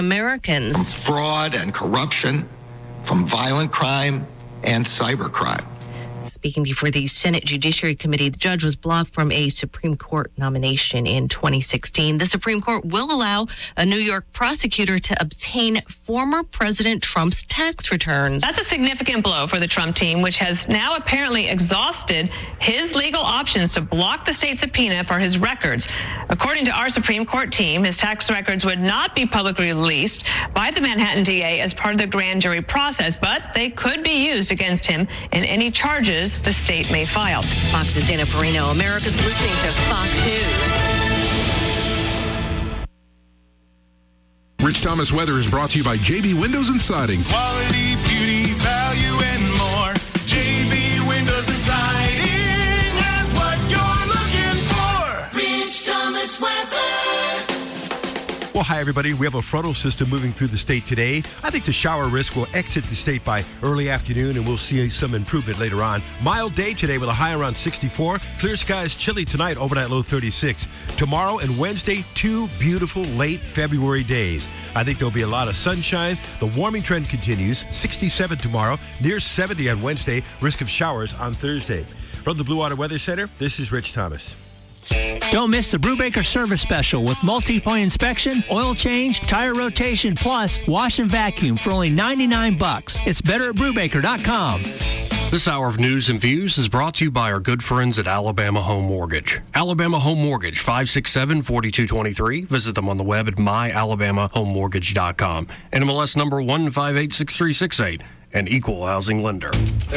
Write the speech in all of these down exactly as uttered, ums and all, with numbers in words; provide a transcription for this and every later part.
Americans. From fraud and corruption, from violent crime and cybercrime. Speaking before the Senate Judiciary Committee, the judge was blocked from a Supreme Court nomination in twenty sixteen. The Supreme Court will allow a New York prosecutor to obtain former President Trump's tax returns. That's a significant blow for the Trump team, which has now apparently exhausted his legal options to block the state subpoena for his records. According to our Supreme Court team, his tax records would not be publicly released by the Manhattan D A as part of the grand jury process, but they could be used against him in any charges the state may file. Fox's Dana Perino. America's listening to Fox News. Rich Thomas Weather is brought to you by J B Windows and Siding. Quality, beauty, value, and more. J B Windows and Siding has what you're looking for. Rich Thomas Weather. Well, hi, everybody. We have a frontal system moving through the state today. I think the shower risk will exit the state by early afternoon, and we'll see some improvement later on. Mild day today with a high around sixty-four. Clear skies, chilly tonight, overnight low thirty-six. Tomorrow and Wednesday, two beautiful late February days. I think there'll be a lot of sunshine. The warming trend continues. sixty-seven tomorrow, near seventy on Wednesday. Risk of showers on Thursday. From the Blue Water Weather Center, this is Rich Thomas. Don't miss the Brubaker service special with multi-point inspection, oil change, tire rotation, plus wash and vacuum for only ninety-nine bucks. It's better at Brubaker dot com. This hour of news and views is brought to you by our good friends at Alabama Home Mortgage. Alabama Home Mortgage, five six seven, four two two three. Visit them on the web at my alabama home mortgage dot com. N M L S number one five eight six three six eight. An equal housing lender.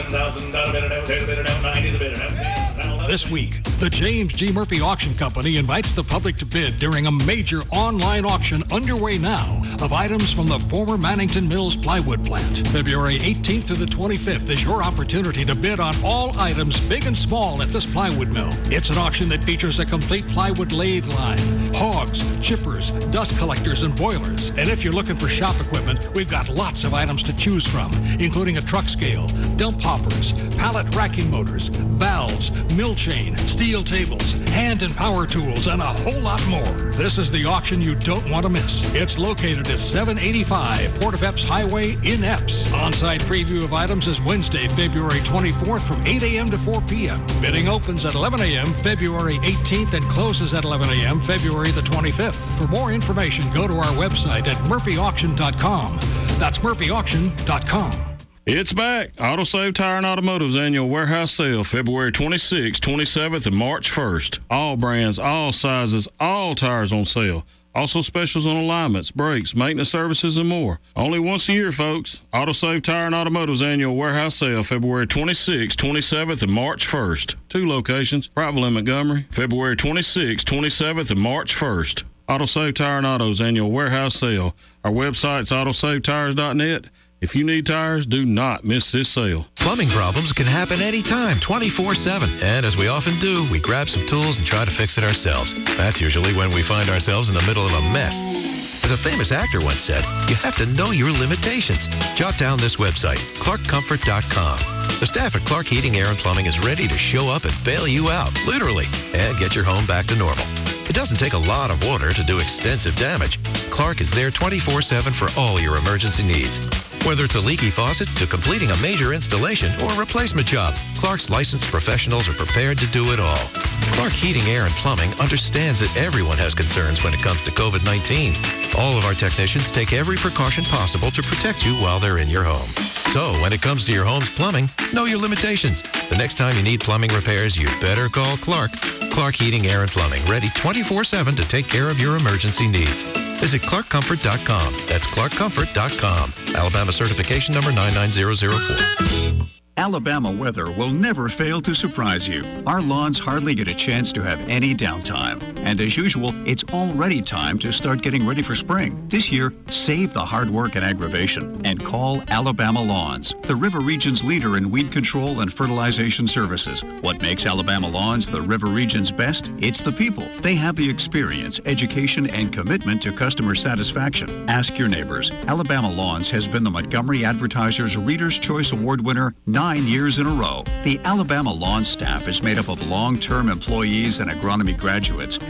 This week, the James G. Murphy Auction Company invites the public to bid during a major online auction underway now of items from the former Mannington Mills plywood plant. February eighteenth to the twenty-fifth is your opportunity to bid on all items big and small at this plywood mill. It's an auction that features a complete plywood lathe line, hogs, chippers, dust collectors, and boilers. And if you're looking for shop equipment, we've got lots of items to choose from, including a truck scale, dump hoppers, pallet racking motors, valves, mill chain, steel tables, hand and power tools, and a whole lot more. This is the auction you don't want to miss. It's located at seven eighty-five Port of Epps Highway in Epps. On-site preview of items is Wednesday, February twenty-fourth from eight a.m. to four p.m. Bidding opens at eleven a.m. February eighteenth and closes at eleven a.m. February the twenty-fifth. For more information, go to our website at murphy auction dot com. That's murphy auction dot com. It's back. AutoSave Tire and Automotive's annual warehouse sale, February twenty-sixth, twenty-seventh, and March first. All brands, all sizes, all tires on sale. Also specials on alignments, brakes, maintenance services, and more. Only once a year, folks. AutoSave Tire and Automotive's annual warehouse sale, February twenty-sixth, twenty-seventh, and March first. Two locations, Prattville and Montgomery, February twenty-sixth, twenty-seventh, and March first. AutoSave Tire and Auto's annual warehouse sale. Our website's autosave tires dot net. If you need tires, do not miss this sale. Plumbing problems can happen anytime, twenty-four seven. And as we often do, we grab some tools and try to fix it ourselves. That's usually when we find ourselves in the middle of a mess. As a famous actor once said, you have to know your limitations. Jot down this website, clark comfort dot com. The staff at Clark Heating, Air, and Plumbing is ready to show up and bail you out, literally, and get your home back to normal. It doesn't take a lot of water to do extensive damage. Clark is there twenty-four seven for all your emergency needs. Whether it's a leaky faucet to completing a major installation or a replacement job, Clark's licensed professionals are prepared to do it all. Clark Heating, Air, and Plumbing understands that everyone has concerns when it comes to covid nineteen. All of our technicians take every precaution possible to protect you while they're in your home. So when it comes to your home's plumbing, know your limitations. The next time you need plumbing repairs, you better call Clark. Clark Heating, Air, and Plumbing, ready twenty-four seven to take care of your emergency needs. Visit clark comfort dot com. That's clark comfort dot com. Alabama certification number nine nine zero zero four. Alabama weather will never fail to surprise you. Our lawns hardly get a chance to have any downtime. And as usual, it's already time to start getting ready for spring. This year, save the hard work and aggravation and call Alabama Lawns, the River Region's leader in weed control and fertilization services. What makes Alabama Lawns the River Region's best? It's the people. They have the experience, education, and commitment to customer satisfaction. Ask your neighbors. Alabama Lawns has been the Montgomery Advertiser's Reader's Choice Award winner nine years in a row. The Alabama Lawn staff is made up of long-term employees and agronomy graduates, and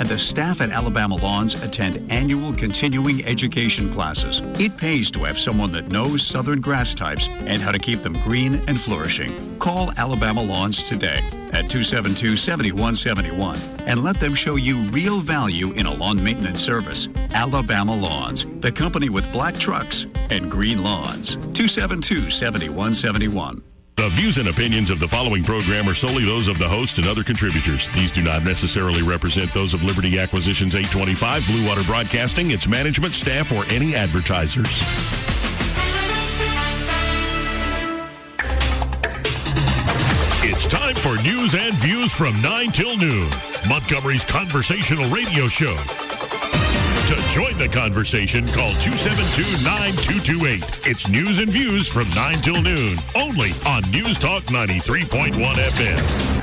and the staff at Alabama Lawns attend annual continuing education classes. It pays to have someone that knows southern grass types and how to keep them green and flourishing. Call Alabama Lawns today at two seven two, seven one seven one and let them show you real value in a lawn maintenance service. Alabama Lawns, the company with black trucks and green lawns. two seven two, seven one seven one. The views and opinions of the following program are solely those of the host and other contributors. These do not necessarily represent those of Liberty Acquisitions eight twenty-five, Blue Water Broadcasting, its management, staff, or any advertisers. It's time for news and views from nine till noon, Montgomery's conversational radio show. To join the conversation, call two seven two, nine two two eight. It's news and views from nine till noon, only on News Talk ninety-three point one F M.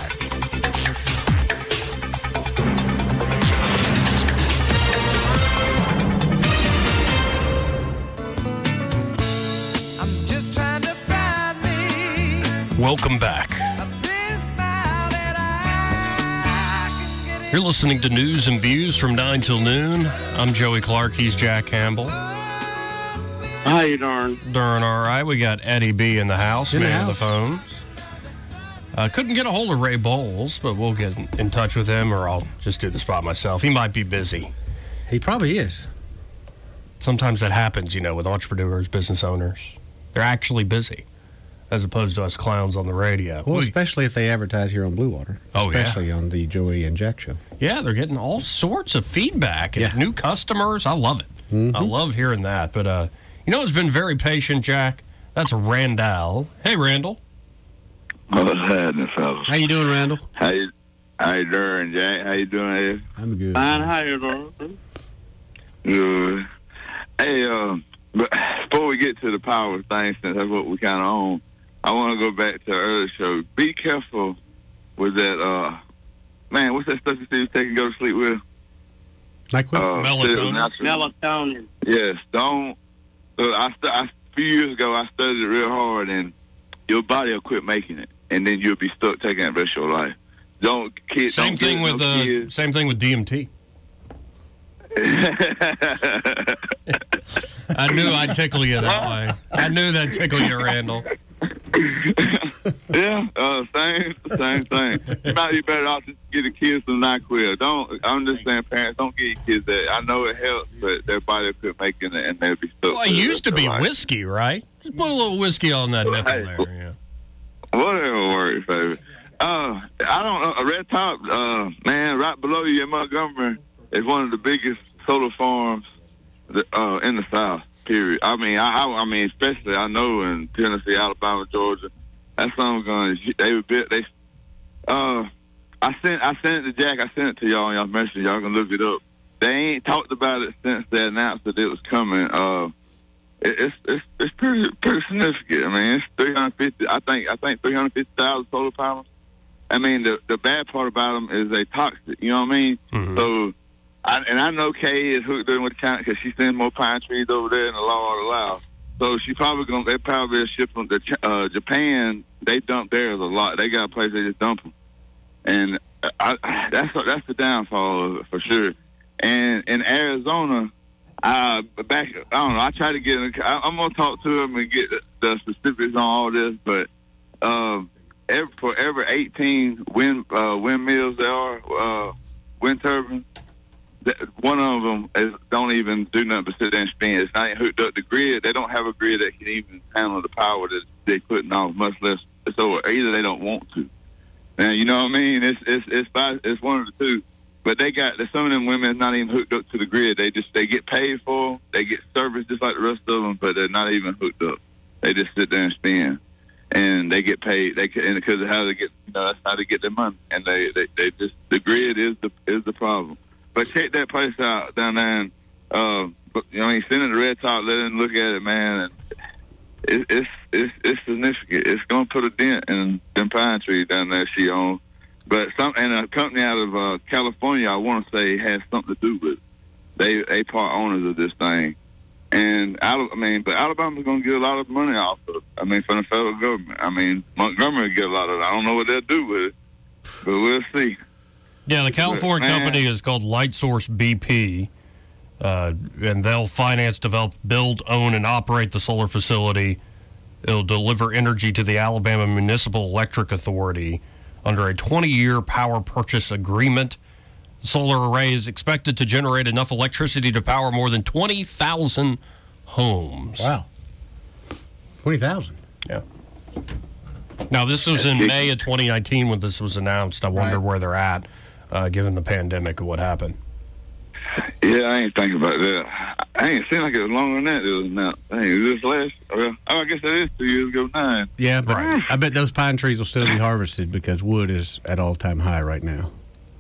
Welcome back. You're listening to News and Views from nine till noon. I'm Joey Clark. He's Jack Campbell. How you doing? Doing all right. We got Eddie B in the house, In the man house. of the phone. Uh, couldn't get a hold of Ray Bowles, but we'll get in touch with him, or I'll just do the spot myself. He might be busy. He probably is. Sometimes that happens, you know, with entrepreneurs, business owners. They're actually busy, as opposed to us clowns on the radio. Well, We- especially if they advertise here on Blue Water. Oh, yeah. Especially on the Joey and Jack show. Yeah, they're getting all sorts of feedback and Yeah. new customers. I love it. Mhm. I love hearing that. But, uh, you know who's been very patient, Jack? That's Randall. Hey, Randall. What's happening, fellas? How you doing, Randall? How you, how you doing, Jack? How you doing, Ed? I'm good. Fine, how you doing? Good. Hey, uh, but before we get to the power thing, since that's what we kind of own, I want to go back to the earlier show. Be careful with that, uh, man, what's that stuff you say you take and go to sleep with? Like what? Uh, Melatonin. Melatonin. Yes, don't. So I, st- I, a few years ago, I studied it real hard, and your body will quit making it, and then you'll be stuck taking it the rest of your life. Don't kids. Same don't thing get with no uh, kids. same thing with D M T. I knew I'd tickle you that way. I knew that'd tickle you, Randall. Yeah, uh, same, same thing. You might be better off just get the kids some NyQuil. Don't. I'm just saying, parents, don't get your kids that. I know it helps, but their body will quit making it, and they'll be stuck. Well, it used to be whiskey, right? Just put a little whiskey on that nipple Hey, there. Yeah. Whatever works, baby. Uh, I don't know. Red Top, uh, man, right below you in Montgomery is one of the biggest solar farms that, uh, in the South. Period. I mean, I, I, I mean, especially I know in Tennessee, Alabama, Georgia, that's something going. They were bit. They, uh, I sent, I sent it to Jack. I sent it to y'all on y'all message. Y'all can look it up. They ain't talked about it since they announced that it was coming. Uh, it, it's, it's, it's pretty, pretty significant. I mean, it's three hundred fifty. I think, I think three hundred fifty thousand solar panels. I mean, the the bad part about them is they toxic. You know what I mean? Mm-hmm. So. I, and I know Kay is hooked in with the county because she sends more pine trees over there than the law would allow. So she probably gonna they probably ship them to uh, Japan. They dump theirs a lot. They got a place they just dump them, and I, I, that's that's the downfall of it for sure. And in Arizona, uh, back I don't know. I try to get. In, I, I'm gonna talk to them and get the, the specifics on all this, but um, every, for every eighteen wind uh, windmills there are uh, wind turbines. One of them is, don't even do nothing but sit there and spin. It's not even hooked up to the grid. They don't have a grid that can even handle the power that they're putting off, much less. So either they don't want to. And you know what I mean? It's it's it's by, it's one of the two. But they got some of them women not even hooked up to the grid. They just they get paid for. They get service just like the rest of them, but they're not even hooked up. They just sit there and spin, and they get paid. They can, and because of how they get, you know, that's how they get their money. And they, they, they just the grid is the is the problem. But check that place out down there, and uh, but, you know, I mean, send it to Red Top, let them look at it, man. And it, it's it's it's significant. It's gonna put a dent in them pine trees down there she owns. But some and a company out of uh, California, I want to say, has something to do with it. They they part owners of this thing, and I mean, but Alabama's gonna get a lot of money off of it. I mean, from the federal government. I mean, Montgomery will get a lot of it. I don't know what they'll do with it, but we'll see. Yeah, the California Man. company is called Lightsource B P, uh, and they'll finance, develop, build, own, and operate the solar facility. It'll deliver energy to the Alabama Municipal Electric Authority under a twenty-year power purchase agreement. The solar array is expected to generate enough electricity to power more than twenty thousand homes. Wow. twenty thousand. Yeah. Now, this was in May of twenty nineteen when this was announced. I wonder Right. where they're at, uh, given the pandemic and what happened. Yeah, I ain't thinking about that. I ain't seen like it was longer than that. It was now. Dang, is this last? Well, oh, I guess that is two years ago. Nine. Yeah, but I bet those pine trees will still be harvested because wood is at all-time high right now.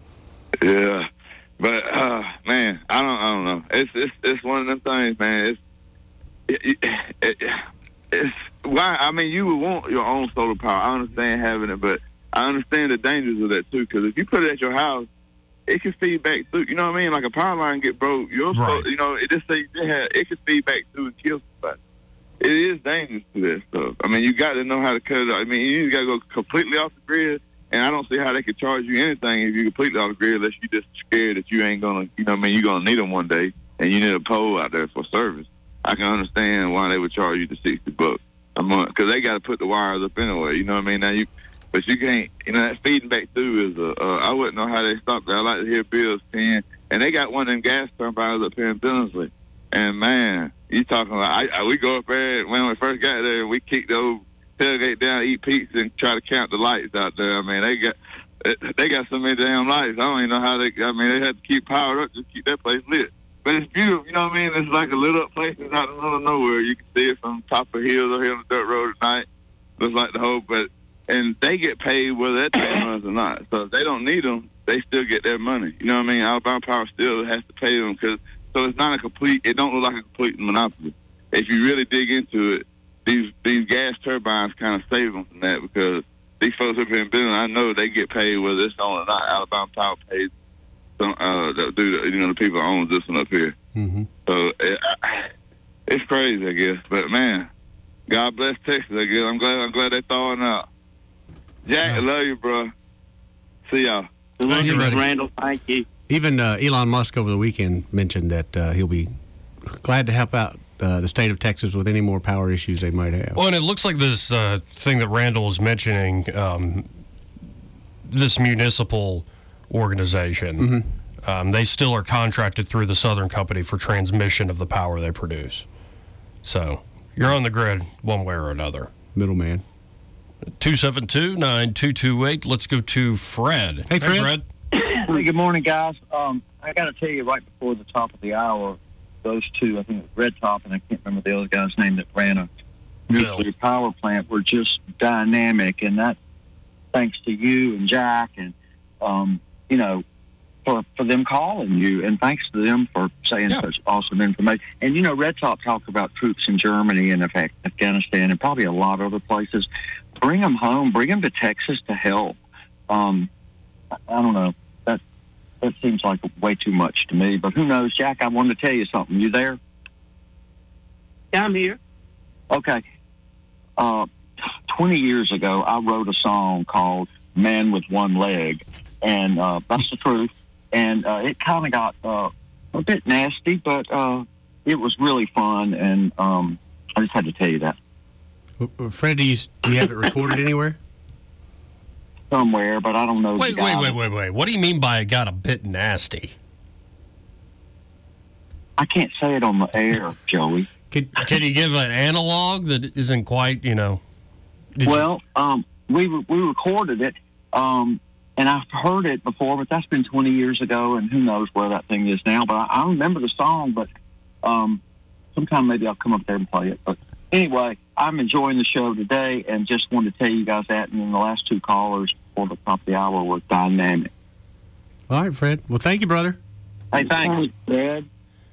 Yeah, but uh, man, I don't, I don't know. It's, it's, it's one of them things, man. It's, it, it, it, it's why. I mean, you would want your own solar power. I understand having it, but I understand the dangers of that too. Because if you put it at your house, it can feed back through. You know what I mean? Like a power line get broke, you're Right. supposed, you know, it just say they have, it can feed back through and kill somebody. It is dangerous to that stuff. I mean, you got to know how to cut it out. I mean, you got to go completely off the grid. And I don't see how they could charge you anything if you're completely off the grid unless you're just scared that you ain't going to, you know what I mean, you're going to need them one day and you need a pole out there for service. I can understand why they would charge you the sixty bucks a month because they got to put the wires up anyway, you know what I mean? Now you, but you can't, you know, that feeding back through is a, uh, I wouldn't know how they stop that. I like to hear Bill's ten, and they got one of them gas turbines up here in Billingsley. And man, you talking about, I, I, we go up there, when we first got there, we kicked the old tailgate down, eat pizza, and try to count the lights out there. I mean, they got they got so many damn lights. I don't even know how they. I mean, they had to keep powered up just to keep that place lit. But it's beautiful, you know what I mean? It's like a lit up place that's out in the middle of nowhere. You can see it from the top of hills or here on the dirt road at night. Looks like the whole, but and they get paid whether that thing runs or not. So if they don't need them, they still get their money. You know what I mean? Alabama Power still has to pay them because so it's not a complete. It don't look like a complete monopoly. If you really dig into it. These these gas turbines kind of save them from that because these folks up here in Billings, I know they get paid whether it's on or not. Alabama Power pays some uh, the, the, you know, the people that own this one up here. Mm-hmm. So it, it's crazy, I guess. But man, God bless Texas. I guess I'm glad I'm glad they're thawing out. Jack, I love you, bro. See y'all. Thank you, buddy. Randall. Thank you. Even uh, Elon Musk over the weekend mentioned that uh, he'll be glad to help out Uh, the state of Texas with any more power issues they might have. Well, and it looks like this uh, thing that Randall was mentioning, um, this municipal organization, Mm-hmm. um, they still are contracted through the Southern Company for transmission of the power they produce. So you're on the grid one way or another. Middleman. two seven two, nine two two eight. Let's go to Fred. Hey, Fred. Hey, good morning, guys. Um, I got to tell you, right before the top of the hour, those two, I think it was Red Top, and I can't remember the other guy's name that ran a nuclear power plant, were just dynamic, and that thanks to you and Jack, and um, you know, for for them calling you, and thanks to them for saying Yeah. such awesome information. And you know, Red Top talked about troops in Germany and Af- Afghanistan, and probably a lot of other places. Bring them home. Bring them to Texas to help. Um, I, I don't know. That that seems like way too much to me. But who knows, Jack? I wanted to tell you something. You there? Yeah, I'm here. Okay. Uh, twenty years ago, I wrote a song called "Man with One Leg," and uh, that's the truth. And uh, it kind of got uh, a bit nasty, but uh, it was really fun. And um, I just had to tell you that. Uh, Fred, do you, do you have it recorded anywhere? Somewhere, but I don't know. Wait, the wait, guy. wait, wait, wait. What do you mean by it got a bit nasty? I can't say it on the air, Joey. Can, can you give an analog that isn't quite, you know? did you- Well, um, we we recorded it, um, and I've heard it before, but that's been twenty years ago, and who knows where that thing is now. But I, I remember the song, but um, sometime maybe I'll come up there and play it. But anyway, I'm enjoying the show today, and just wanted to tell you guys that. And then the last two callers before the top of the hour were dynamic. All right, Fred. Well, thank you, brother. Hey, thanks, Fred.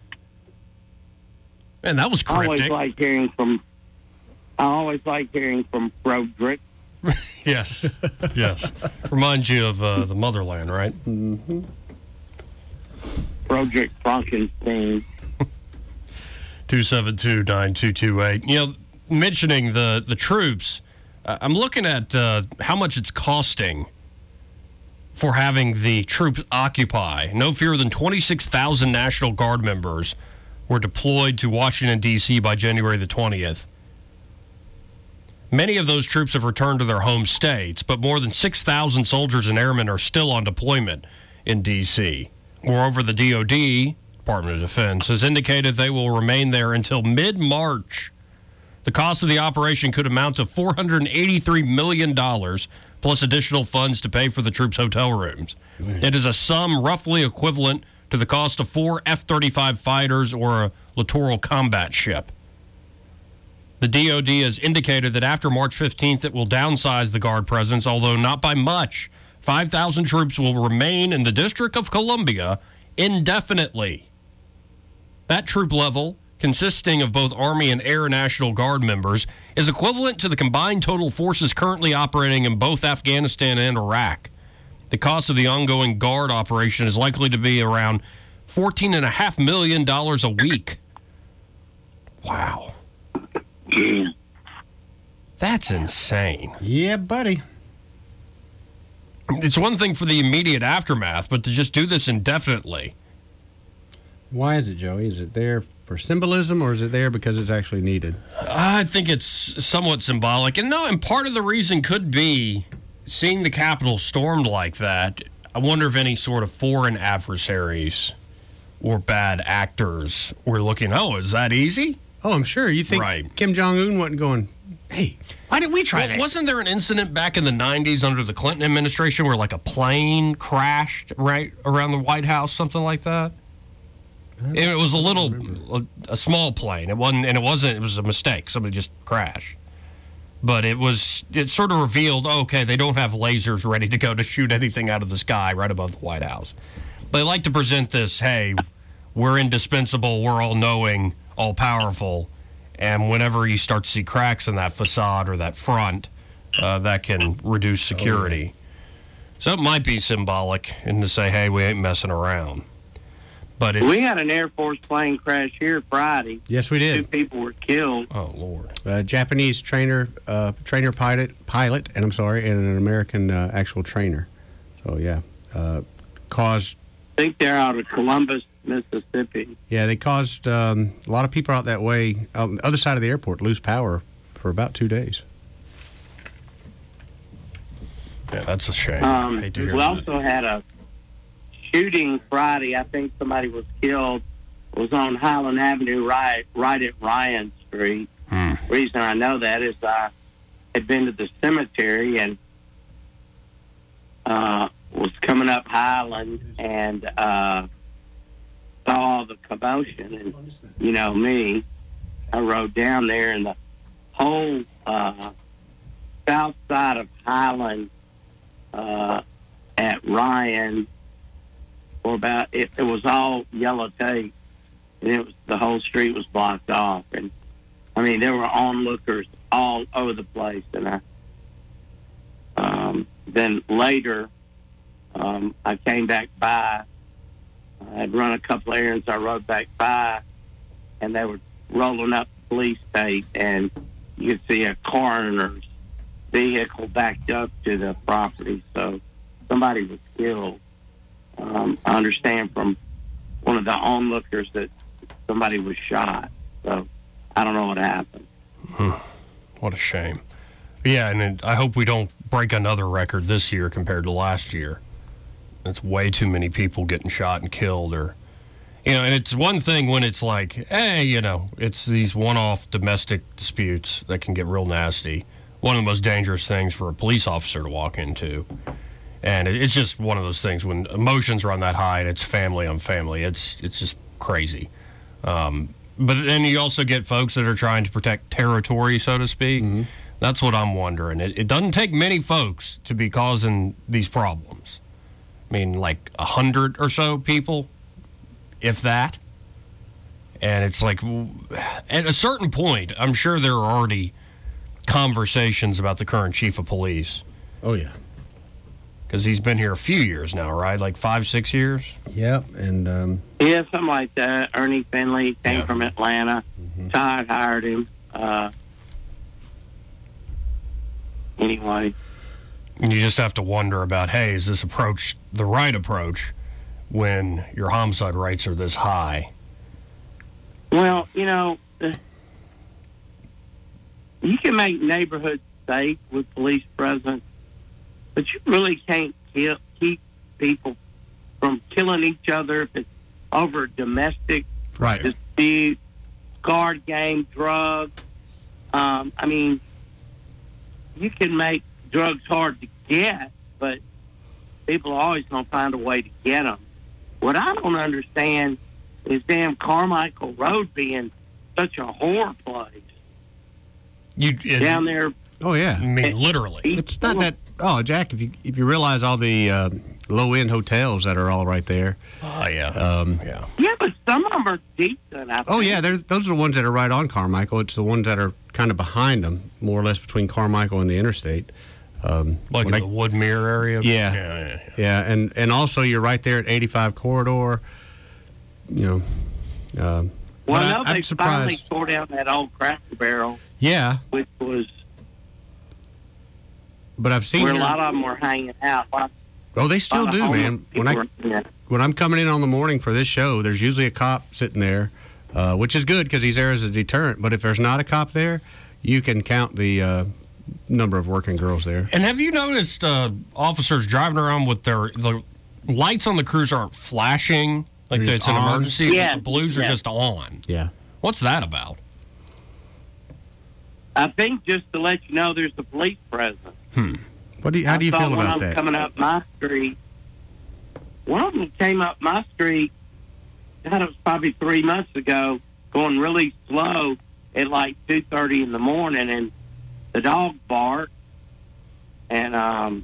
And that was I always cryptic. like hearing from. I always like hearing from Broderick. Yes, yes. Reminds you of uh, the motherland, right? Mm-hmm. Broderick Frankenstein. two seven two, nine two two eight. You know, mentioning the, the troops, uh, I'm looking at uh, how much it's costing for having the troops occupy. No fewer than twenty-six thousand National Guard members were deployed to Washington, D C by January the twentieth. Many of those troops have returned to their home states, but more than six thousand soldiers and airmen are still on deployment in D C. Moreover, the D O D, Department of Defense, has indicated they will remain there until mid-March. The cost of the operation could amount to four hundred eighty-three million dollars, plus additional funds to pay for the troops' hotel rooms. Man. It is a sum roughly equivalent to the cost of four F thirty-five fighters or a littoral combat ship. The D O D has indicated that after March fifteenth, it will downsize the Guard presence, although not by much. five thousand troops will remain in the District of Columbia indefinitely. That troop level, consisting of both Army and Air National Guard members, is equivalent to the combined total forces currently operating in both Afghanistan and Iraq. The cost of the ongoing Guard operation is likely to be around fourteen point five million dollars a week. Wow. That's insane. Yeah, buddy. It's one thing for the immediate aftermath, but to just do this indefinitely. Why is it, Joey? Is it there for symbolism, or is it there because it's actually needed? I think it's somewhat symbolic. And no, and part of the reason could be seeing the Capitol stormed like that. I wonder if any sort of foreign adversaries or bad actors were looking, oh, is that easy? Oh, I'm sure. You think right. Kim Jong-un wasn't going, hey, why did we try well, that? Wasn't there an incident back in the nineties under the Clinton administration where like a plane crashed right around the White House, something like that? It was a little, a, a small plane. It wasn't, and it wasn't, it was a mistake. Somebody just crashed. But it was, it sort of revealed, oh, okay, they don't have lasers ready to go to shoot anything out of the sky right above the White House. They like to present this, hey, we're indispensable, we're all-knowing, all-powerful, and whenever you start to see cracks in that facade or that front, uh, that can reduce security. Oh, yeah. So it might be symbolic and to say, hey, we ain't messing around. But it's, we had an Air Force plane crash here Friday. Yes, we did. Two people were killed. Oh, Lord. A Japanese trainer, uh, trainer pilot, pilot, and I'm sorry, and an American uh, actual trainer. So, yeah, uh, caused... I think they're out of Columbus, Mississippi. Yeah, they caused um, a lot of people out that way, on the other side of the airport, lose power for about two days. Yeah, that's a shame. Um, I hate to hear we that. also had a shooting Friday. I think somebody was killed. It was on Highland Avenue, right, right at Ryan Street. Hmm. The reason I know that is I had been to the cemetery and uh, was coming up Highland and uh, saw the commotion. And you know me, I rode down there, and the whole uh, south side of Highland uh, at Ryan. For about it, it was all yellow tape, and it was the whole street was blocked off, and I mean there were onlookers all over the place. And I um, then later um, I came back by. I had run a couple of errands. I rode back by, and they were rolling up police tape, and you could see a coroner's vehicle backed up to the property. So somebody was killed. Um, I understand from one of the onlookers that somebody was shot. So I don't know what happened. Hmm. What a shame. Yeah, and it, I hope we don't break another record this year compared to last year. It's way too many people getting shot and killed. Or, you know, and it's one thing when it's like, hey, you know, it's these one-off domestic disputes that can get real nasty. One of the most dangerous things for a police officer to walk into. And it's just one of those things when emotions run that high and it's family on family. It's it's just crazy. Um, but then you also get folks that are trying to protect territory, so to speak. Mm-hmm. That's what I'm wondering. It, it doesn't take many folks to be causing these problems. I mean, like a hundred or so people, if that. And it's like, at a certain point, I'm sure there are already conversations about the current chief of police. Oh, yeah. Because he's been here a few years now, right? Like five, six years? Yep, and... Um, yeah, something like that. Ernie Finley came yeah. from Atlanta. Mm-hmm. Todd hired him. Uh, anyway. And you just have to wonder about, hey, is this approach the right approach when your homicide rates are this high? Well, you know, you can make neighborhoods safe with police presence, but you really can't kill, keep people from killing each other if it's over domestic right. dispute, card game, drugs. Um, I mean, you can make drugs hard to get, but people are always going to find a way to get them. What I don't understand is damn Carmichael Road being such a horror place. You it, down there. Oh yeah, I mean literally. It's not that. Oh, Jack, if you if you realize all the uh, low end hotels that are all right there. Oh yeah. Um, yeah. Yeah, but some of them are decent. I oh think. yeah, those are the ones that are right on Carmichael. It's the ones that are kind of behind them, more or less between Carmichael and the interstate. Um, like in I, the Woodmere area. Yeah. Yeah, yeah, yeah. Yeah, and and also you're right there at eighty-five corridor. You know. Um, well, I, no, I'm they finally surprised. tore down that old Cracker Barrel. Yeah. Which was. But I've seen where your, a lot of them were hanging out. Like, oh, they still do, man. When I were, yeah. when I'm coming in on the morning for this show, there's usually a cop sitting there, uh, which is good because he's there as a deterrent. But if there's not a cop there, you can count the uh, number of working girls there. And have you noticed uh, officers driving around with their the lights on the cruiser aren't flashing like They're it's just an on? emergency? Yeah. The blues are Yeah. just on. Yeah. What's that about? I think just to let you know, there's a police presence. Hmm. What do you, how do you I saw feel one about of them that? coming up my street. One of them came up my street. God, it was probably three months ago, going really slow at like two thirty in the morning, and the dog barked, and um,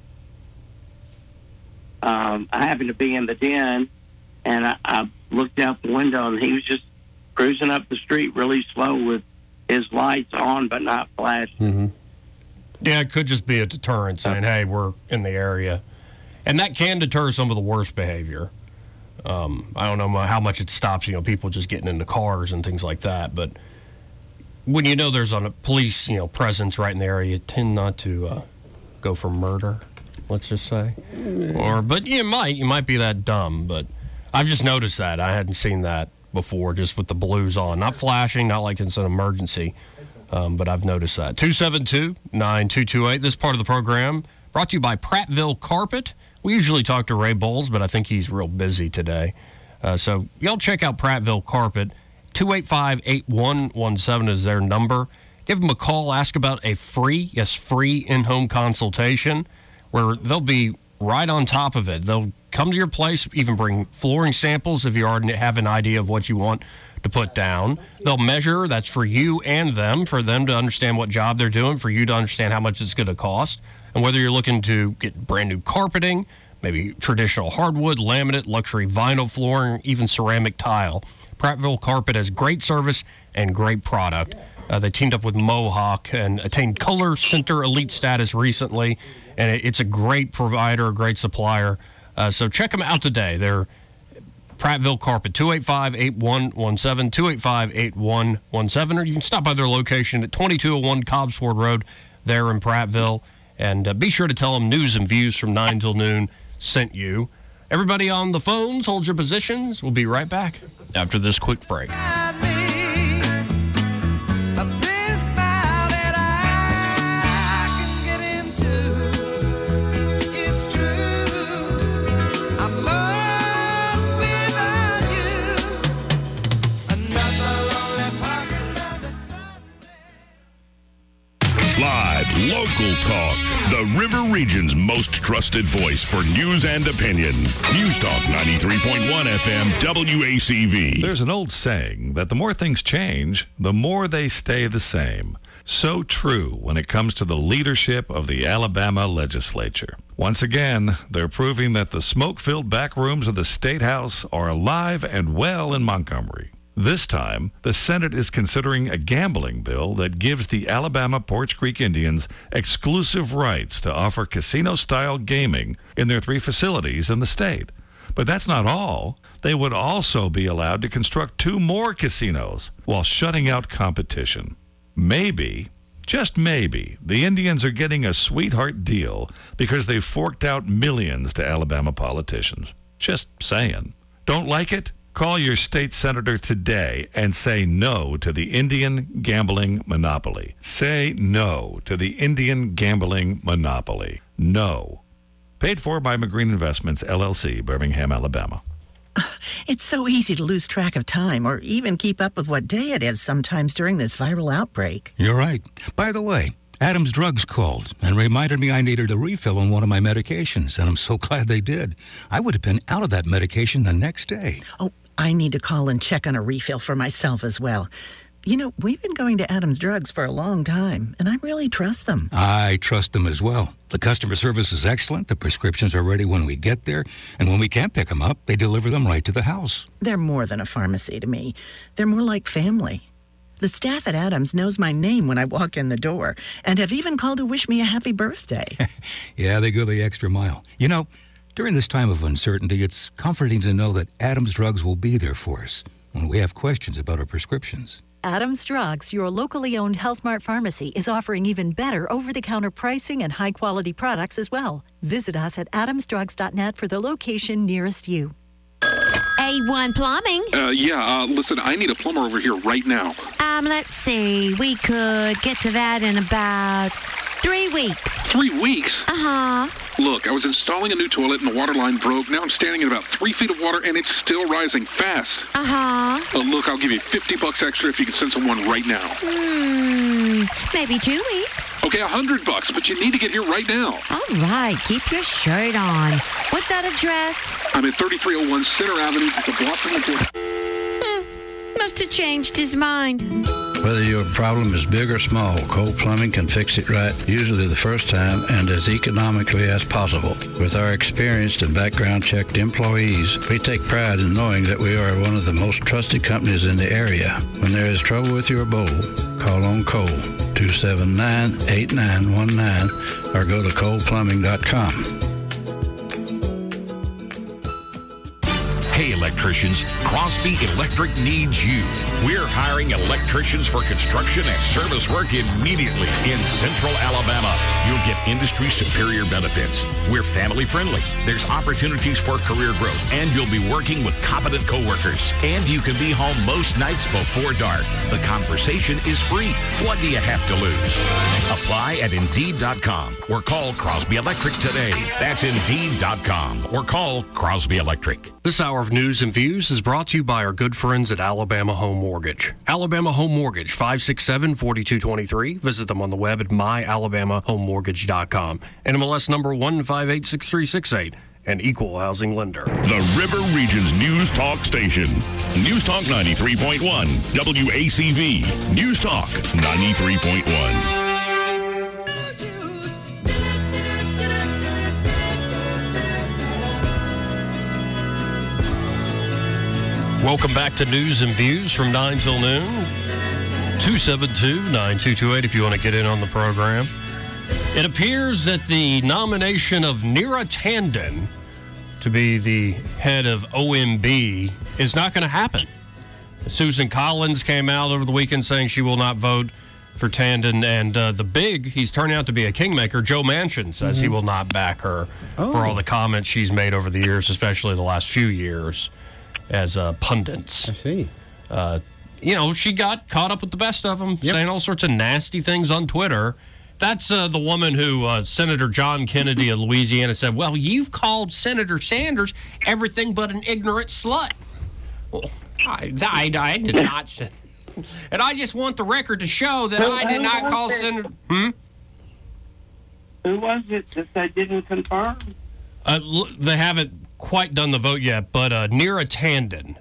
um, I happened to be in the den, and I, I looked out the window, and he was just cruising up the street really slow with his lights on but not flashing. Mm-hmm. Yeah, it could just be a deterrent saying, hey, we're in the area. And that can deter some of the worst behavior. Um, I don't know how much it stops, you know, people just getting into cars and things like that. But when you know there's a police, you know, presence right in the area, you tend not to uh, go for murder, let's just say. Or, but you might, you might be that dumb. But I've just noticed that. I hadn't seen that before, just with the blues on. Not flashing, not like it's an emergency. Um, but I've noticed that. two seven two, nine two two eight. This part of the program brought to you by Prattville Carpet. We usually talk to Ray Bowles, but I think he's real busy today. Uh, so y'all check out Prattville Carpet. two eight five, eight one one seven is their number. Give them a call. Ask about a free, yes, free in-home consultation where they'll be right on top of it. They'll come to your place, even bring flooring samples if you already have an idea of what you want to put down. They'll measure. That's for you and them, for them to understand what job they're doing, for you to understand how much it's going to cost, and whether you're looking to get brand new carpeting, maybe traditional hardwood, laminate, luxury vinyl flooring, even ceramic tile. Prattville Carpet has great service and great product. Uh, they teamed up with Mohawk and attained Color Center Elite status recently, and it, it's a great provider, a great supplier. Uh, so check them out today. They're Prattville Carpet, two eight five, eight one one seven, two eight five, eight one one seven, or you can stop by their location at twenty-two oh one Cobbsford Road there in Prattville. And uh, be sure to tell them News and Views from nine till noon sent you. Everybody on the phones, hold your positions. We'll be right back after this quick break. Live, local talk. The River Region's most trusted voice for news and opinion. News Talk ninety-three point one F M W A C V. There's an old saying that the more things change, the more they stay the same. So true when it comes to the leadership of the Alabama legislature. Once again, they're proving that the smoke-filled back rooms of the State House are alive and well in Montgomery. This time, the Senate is considering a gambling bill that gives the Alabama Poarch Creek Indians exclusive rights to offer casino-style gaming in their three facilities in the state. But that's not all. They would also be allowed to construct two more casinos while shutting out competition. Maybe, just maybe, the Indians are getting a sweetheart deal because they forked out millions to Alabama politicians. Just saying. Don't like it? Call your state senator today and say no to the Indian gambling monopoly. Say no to the Indian gambling monopoly. No. Paid for by McGreen Investments, L L C, Birmingham, Alabama. It's so easy to lose track of time or even keep up with what day it is sometimes during this viral outbreak. You're right. By the way, Adams Drugs called and reminded me I needed a refill on one of my medications, and I'm so glad they did. I would have been out of that medication the next day. Oh, I need to call and check on a refill for myself as well. You know, we've been going to Adams Drugs for a long time, and I really trust them. I trust them as well. The customer service is excellent. The prescriptions are ready when we get there. And when we can't pick them up, they deliver them right to the house. They're more than a pharmacy to me. They're more like family. The staff at Adams knows my name when I walk in the door, and have even called to wish me a happy birthday. Yeah, they go the extra mile. You know, during this time of uncertainty, it's comforting to know that Adams Drugs will be there for us when we have questions about our prescriptions. Adams Drugs, your locally owned Health Mart pharmacy, is offering even better over-the-counter pricing and high-quality products as well. Visit us at adams drugs dot net for the location nearest you. A one Plumbing. Uh, yeah, uh, listen, I need a plumber over here right now. Um, let's see. We could get to that in about three weeks. Three weeks? Uh-huh. Look, I was installing a new toilet and the water line broke. Now I'm standing in about three feet of water and it's still rising fast. Uh-huh. Uh, look, I'll give you fifty bucks extra if you can send someone right now. Hmm, maybe two weeks. Okay, a hundred bucks, but you need to get here right now. All right, keep your shirt on. What's that address? I'm at thirty-three oh one Center Avenue, just a block from the door. Hmm, must have changed his mind. Whether your problem is big or small, Cole Plumbing can fix it right, usually the first time and as economically as possible. With our experienced and background-checked employees, we take pride in knowing that we are one of the most trusted companies in the area. When there is trouble with your bowl, call on Cole, two seven nine, eight nine one nine, or go to cole plumbing dot com. Hey, electricians, Crosby Electric needs you. We're hiring electricians for construction and service work immediately in Central Alabama. You'll get industry superior benefits. We're family friendly. There's opportunities for career growth, and you'll be working with competent coworkers. And you can be home most nights before dark. The conversation is free. What do you have to lose? Apply at Indeed dot com or call Crosby Electric today. That's Indeed dot com or call Crosby Electric. This hour of News and Views is brought to you by our good friends at Alabama Home Mortgage. Alabama Home Mortgage, five six seven, four two two three. Visit them on the web at my alabama home mortgage dot com. N M L S number one five eight six three six eight. An equal housing lender. The River Region's News Talk Station. News Talk ninety-three point one. W A C V. News Talk ninety-three point one. Welcome back to News and Views from nine till noon. two seven two, nine two two eight if you want to get in on the program. It appears that the nomination of Neera Tanden to be the head of O M B is not going to happen. Susan Collins came out over the weekend saying she will not vote for Tanden, and uh, the big, he's turning out to be a kingmaker, Joe Manchin, says mm-hmm. he will not back her oh. for all the comments she's made over the years, especially the last few years. As uh, pundits. I see. Uh, you know, she got caught up with the best of them, yep. saying all sorts of nasty things on Twitter. That's uh, the woman who uh, Senator John Kennedy of Louisiana said, well, you've called Senator Sanders everything but an ignorant slut. Well, I, I, I did not say. And I just want the record to show that who, I did not call it? Senator... Hmm? Who was it that they didn't confirm? Uh, they haven't quite done the vote yet, but uh, Neera Tanden.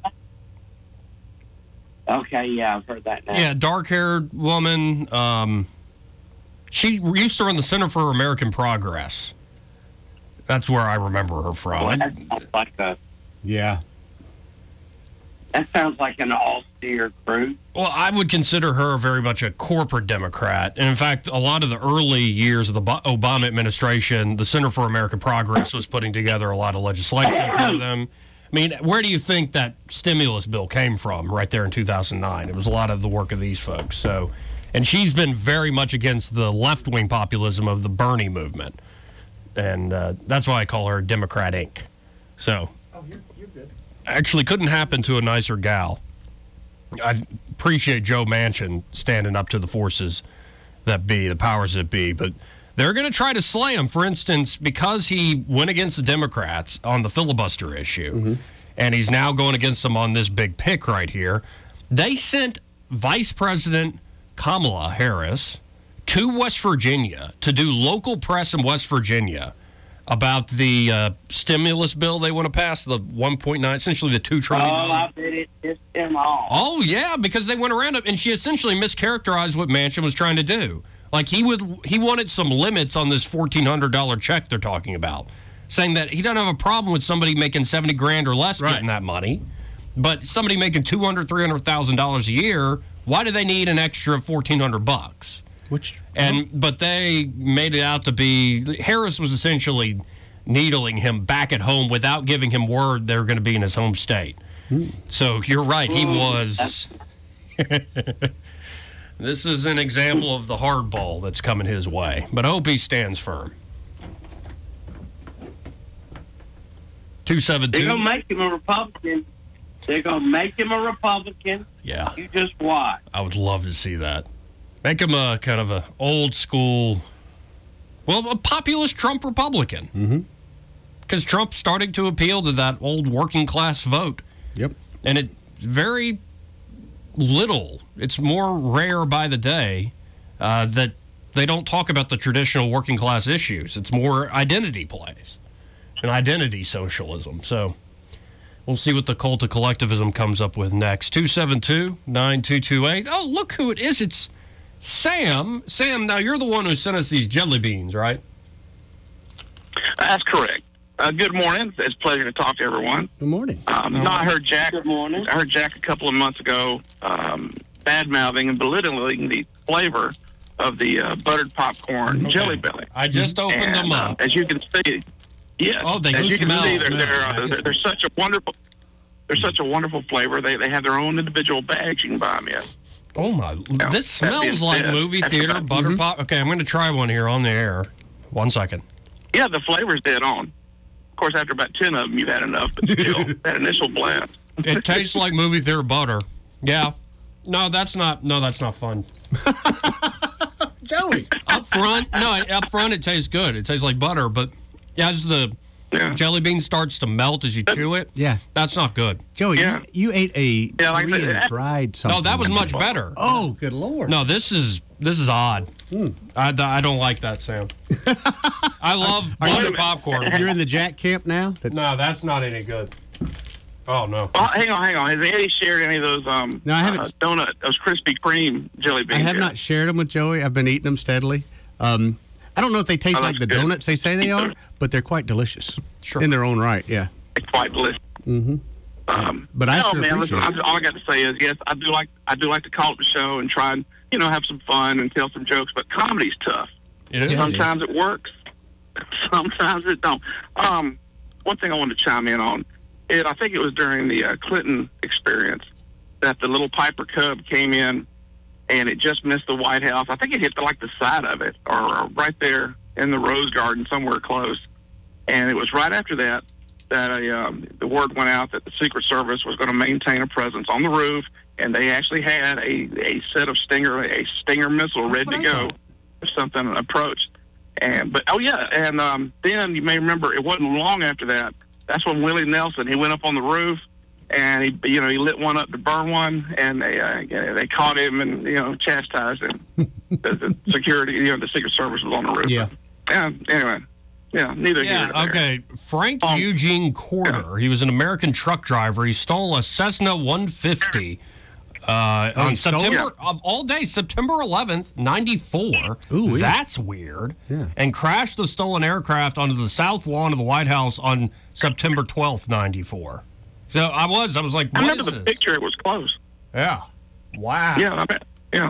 Okay, yeah, I've heard that now. Yeah, dark-haired woman. Um, she used to run the Center for American Progress. That's where I remember her from. Well, that sounds like a, yeah. That sounds like an austere group. Well, I would consider her very much a corporate Democrat. And in fact, a lot of the early years of the Obama administration, the Center for American Progress was putting together a lot of legislation for them. I mean, where do you think that stimulus bill came from right there in two thousand nine? It was a lot of the work of these folks. So And she's been very much against the left-wing populism of the Bernie movement. And uh, that's why I call her Democrat Incorporated. So, oh, you're, you're good. Actually couldn't happen to a nicer gal. I appreciate Joe Manchin standing up to the forces that be, the powers that be, but they're going to try to slay him. For instance, because he went against the Democrats on the filibuster issue, mm-hmm. and he's now going against them on this big pick right here, they sent Vice President Kamala Harris to West Virginia to do local press in West Virginia about the uh, stimulus bill they want to pass, the one point nine, essentially the two trillion dollars. Oh, I bet it pissed them off. Oh, yeah, because they went around it, and she essentially mischaracterized what Manchin was trying to do. Like, he would, he wanted some limits on this fourteen hundred dollars check they're talking about, saying that he doesn't have a problem with somebody making seventy grand or less right. getting that money, but somebody making two hundred thousand dollars, three hundred thousand dollars a year, why do they need an extra fourteen hundred bucks? Which and but they made it out to be Harris was essentially needling him back at home without giving him word they were going to be in his home state. Hmm. So you're right, he was. This is an example of the hardball that's coming his way, but I hope he stands firm. two seven two They're going to make him a Republican. They're going to make him a Republican. Yeah. You just watch. I would love to see that. Make him a kind of a old school, well, a populist Trump Republican. Mm-hmm. Because Trump's starting to appeal to that old working class vote. Yep. And it's very little, it's more rare by the day uh, that they don't talk about the traditional working class issues. It's more identity plays and identity socialism. So we'll see what the cult of collectivism comes up with next. two seven two, nine two two eight. Oh, look who it is. It's Sam. Sam, now you're the one who sent us these jelly beans, right? That's correct. Uh, good morning. It's a pleasure to talk to everyone. Good morning. Um, no, I heard Jack. Good morning. I heard Jack a couple of months ago um, bad-mouthing and belittling the flavor of the uh, buttered popcorn okay. Jelly Belly. I just opened and, them up. Uh, as you can see, yes. Oh, they as you smell. can see, they're, they're, uh, they're, they're such a wonderful. They're such a wonderful flavor. They they have their own individual bags you can buy them in. Oh my! Now, this smells like said, movie theater butter mm-hmm. pop. Okay, I'm going to try one here on the air. One second. Yeah, the flavor's dead on. Of course, after about ten of them, you've had enough, but still, that initial blend. It tastes like movie theater butter. Yeah. No, that's not. No, that's not fun. Joey. Up front, no, up front it tastes good. It tastes like butter, but as the yeah. jelly bean starts to melt as you chew it, yeah, that's not good. Joey, yeah. you, you ate a yeah, like Korean that. fried something. No, that was much better. Oh, good Lord. No, this is this is odd. Hmm. I, I don't like that, Sam. I love butter popcorn. You're in the Jack camp now? No, that's not any good. Oh, no. Well, hang on, hang on. Has Eddie shared any of those um, no, I haven't. Uh, donut, those Krispy Kreme jelly beans? I have yet? not shared them with Joey. I've been eating them steadily. Um, I don't know if they taste oh, like the good. donuts they say they are, but they're quite delicious sure. in their own right, yeah. It's quite delicious. Mm-hmm. Um, but I no, sure man, appreciate listen, it. all I got to say is, yes, I do like I do like to call it the show and try and, you know, have some fun and tell some jokes, but comedy's tough. It is. Sometimes it works. Sometimes it don't. Um, one thing I wanted to chime in on, it, I think it was during the uh, Clinton experience that the little Piper Cub came in and it just missed the White House. I think it hit the, like the side of it or, or right there in the Rose Garden somewhere close. And it was right after that that a, um, the word went out that the Secret Service was going to maintain a presence on the roof, and they actually had a, a set of Stinger, a Stinger missile ready to go if something approached. And but oh yeah, and um, then you may remember it wasn't long after that. That's when Willie Nelson he went up on the roof and he you know he lit one up to burn one, and they uh, they caught him and you know chastised him. the, the security, you know, the Secret Service was on the roof. Yeah. But, yeah. Anyway. Yeah, neither yeah, here nor there. Okay. Frank um, Eugene Corder. Yeah. He was an American truck driver. He stole a Cessna one fifty uh, oh, on September it? of all days, September eleventh, ninety-four. Ooh, that's weird. Yeah. And crashed the stolen aircraft onto the south lawn of the White House on September twelfth, ninety-four. So I was, I was like, what I remember is the this? picture. It was close. Yeah. Wow. Yeah, I bet. Yeah.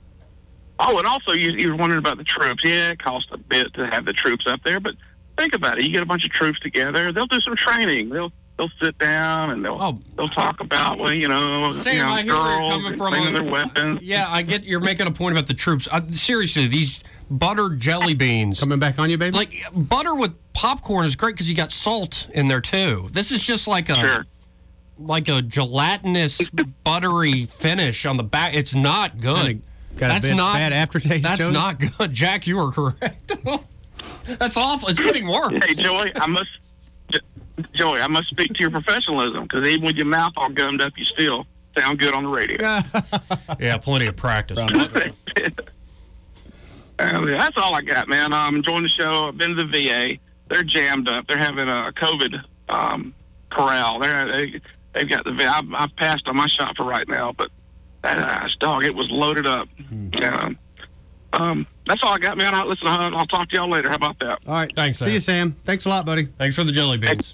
Oh, and also you, you were wondering about the troops. Yeah, it costs a bit to have the troops up there, but think about it. You get a bunch of troops together. They'll do some training. They'll they'll sit down and they'll oh. they'll talk about, well, you know, Sam, you know I hear where you're girls coming and from cleaning on- their weapons. Yeah, I get you're making a point about the troops. Uh, seriously, these buttered jelly beans coming back on you, baby. Like butter with popcorn is great because you got salt in there too. This is just like a Sure. like a gelatinous buttery finish on the back. It's not good. Got a that's bad- not bad aftertaste, That's Joey? not good, Jack. You are correct. That's awful. It's getting worse. Hey, Joey, I must, J- Joey, I must speak to your professionalism because even with your mouth all gummed up, you still sound good on the radio. Yeah, plenty of practice. Uh, that's all I got, man. I'm enjoying the show. I've been to the V A. They're jammed up. They're having a COVID um, corral. They're, they, they've got the V A. I've, I've passed on my shot for right now, but that ass dog, it was loaded up. Yeah. Um, that's all I got, man. I'll, listen, I'll, I'll talk to y'all later. How about that? All right. Thanks, See Sam. you, Sam. Thanks a lot, buddy. Thanks for the jelly beans.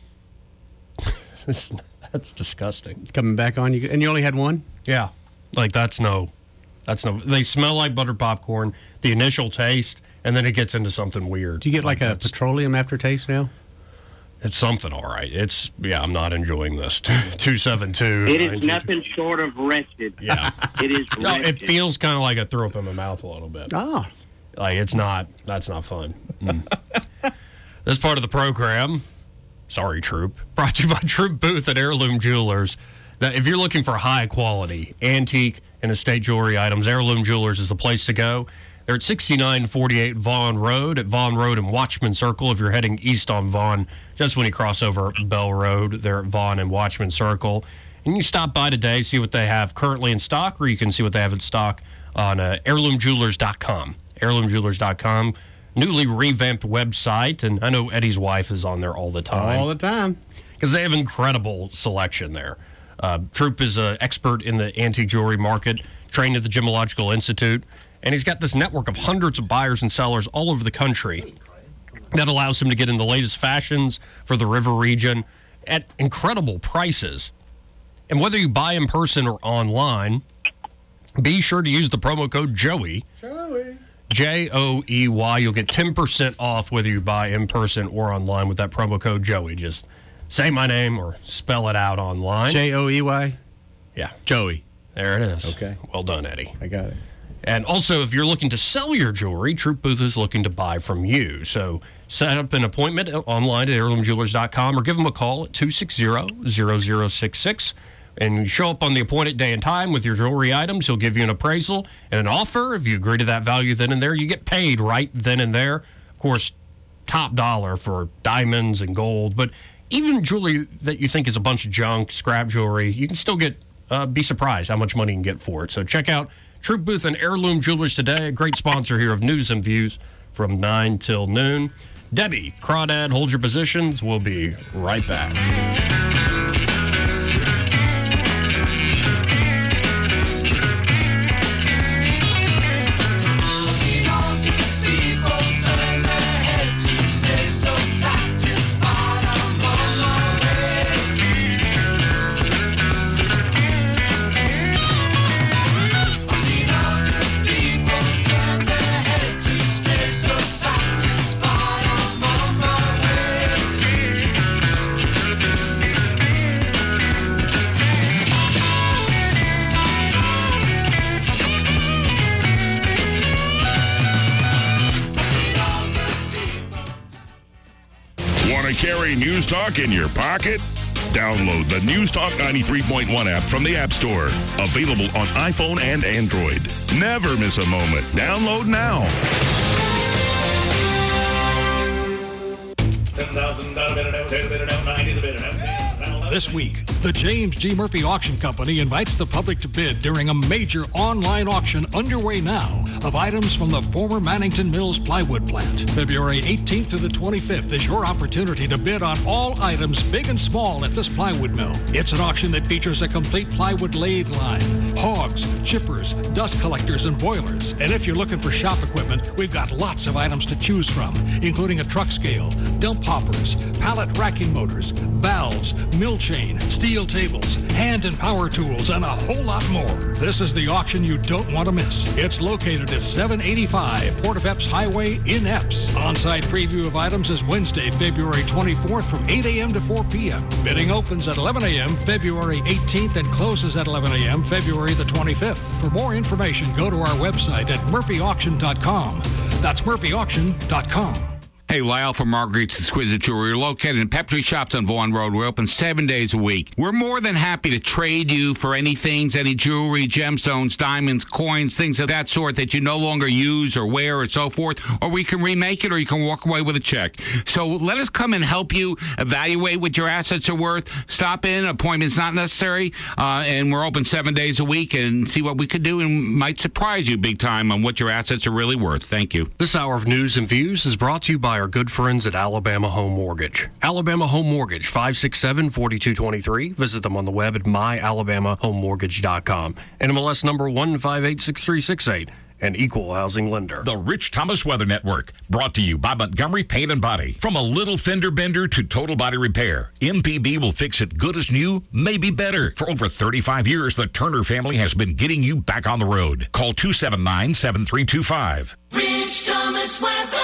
That's disgusting. Coming back on you, and you only had one. Yeah, like that's no, that's no. They smell like buttered popcorn. The initial taste, and then it gets into something weird. Do you get like, a petroleum aftertaste now? It's something, all right. It's yeah. I'm not enjoying this. Two seven two. It is nothing short of wretched. Yeah, it is No, wretched. it feels kind of like I threw up in my mouth a little bit. Oh, like it's not. That's not fun. Mm. This part of the program. Sorry, Troop. Brought to you by Troop Booth at Heirloom Jewelers. Now, if you're looking for high quality, antique, and estate jewelry items, Heirloom Jewelers is the place to go. They're at sixty-nine forty-eight Vaughan Road, at Vaughan Road and Watchman Circle. If you're heading east on Vaughan, just when you cross over Bell Road, they're at Vaughan and Watchman Circle. And you stop by today, see what they have currently in stock, or you can see what they have in stock on uh, heirloom jewelers dot com. heirloom jewelers dot com. Newly revamped website, and I know Eddie's wife is on there all the time. All the time. Because they have incredible selection there. Uh, Troop is an expert in the antique jewelry market, trained at the Gemological Institute, and he's got this network of hundreds of buyers and sellers all over the country that allows him to get in the latest fashions for the river region at incredible prices. And whether you buy in person or online, be sure to use the promo code Joey. Joey. J O E Y. You'll get ten percent off whether you buy in person or online with that promo code Joey. Just say my name or spell it out online. J O E Y? Yeah. Joey. There it is. Okay. Well done, Eddie. I got it. And also, if you're looking to sell your jewelry, Troop Booth is looking to buy from you. So set up an appointment online at heirloom jewelers dot com or give them a call at two six zero, zero zero six six. And you show up on the appointed day and time with your jewelry items. He'll give you an appraisal and an offer. If you agree to that value then and there, you get paid right then and there. Of course, top dollar for diamonds and gold. But even jewelry that you think is a bunch of junk, scrap jewelry, you can still get uh, be surprised how much money you can get for it. So check out Troop Booth and Heirloom Jewelers today. A great sponsor here of News and Views from nine till noon. Debbie, Crawdad, hold your positions. We'll be right back. Carry News Talk in your pocket? Download the News Talk ninety-three point one app from the App Store. Available on iPhone and Android. Never miss a moment. Download now. This week, the James G. Murphy Auction Company invites the public to bid during a major online auction underway now of items from the former Mannington Mills plywood plant. February eighteenth to the twenty-fifth is your opportunity to bid on all items big and small at this plywood mill. It's an auction that features a complete plywood lathe line, hogs, chippers, dust collectors, and boilers. And if you're looking for shop equipment, we've got lots of items to choose from, including a truck scale, dump hoppers, pallet racking motors, valves, mill oil chain, steel tables, hand and power tools, and a whole lot more. This is the auction you don't want to miss. It's located at seven eighty-five Port of Epps Highway in Epps. On-site preview of items is Wednesday, February twenty-fourth from eight a.m. to four p.m. Bidding opens at eleven a.m. February eighteenth and closes at eleven a.m. February the twenty-fifth. For more information, go to our website at murphy auction dot com. That's murphy auction dot com. Hey, Lyle from Marguerite's Exquisite Jewelry. We're located in Peppery Shops on Vaughan Road. We're open seven days a week. We're more than happy to trade you for any things, any jewelry, gemstones, diamonds, coins, things of that sort that you no longer use or wear or so forth. Or we can remake it, or you can walk away with a check. So let us come and help you evaluate what your assets are worth. Stop in. Appointment's not necessary. Uh, and we're open seven days a week and see what we could do and might surprise you big time on what your assets are really worth. Thank you. This hour of News and Views is brought to you by our good friends at Alabama Home Mortgage. Alabama Home Mortgage, five six seven, four two two three. Visit them on the web at my alabama home mortgage dot com. N M L S number one five eight six three six eight. An equal housing lender. The Rich Thomas Weather Network, brought to you by Montgomery Paint and Body. From a little fender bender to total body repair, M P B will fix it good as new, maybe better. For over thirty-five years, the Turner family has been getting you back on the road. Call two seven nine, seven three two five. Rich Thomas Weather.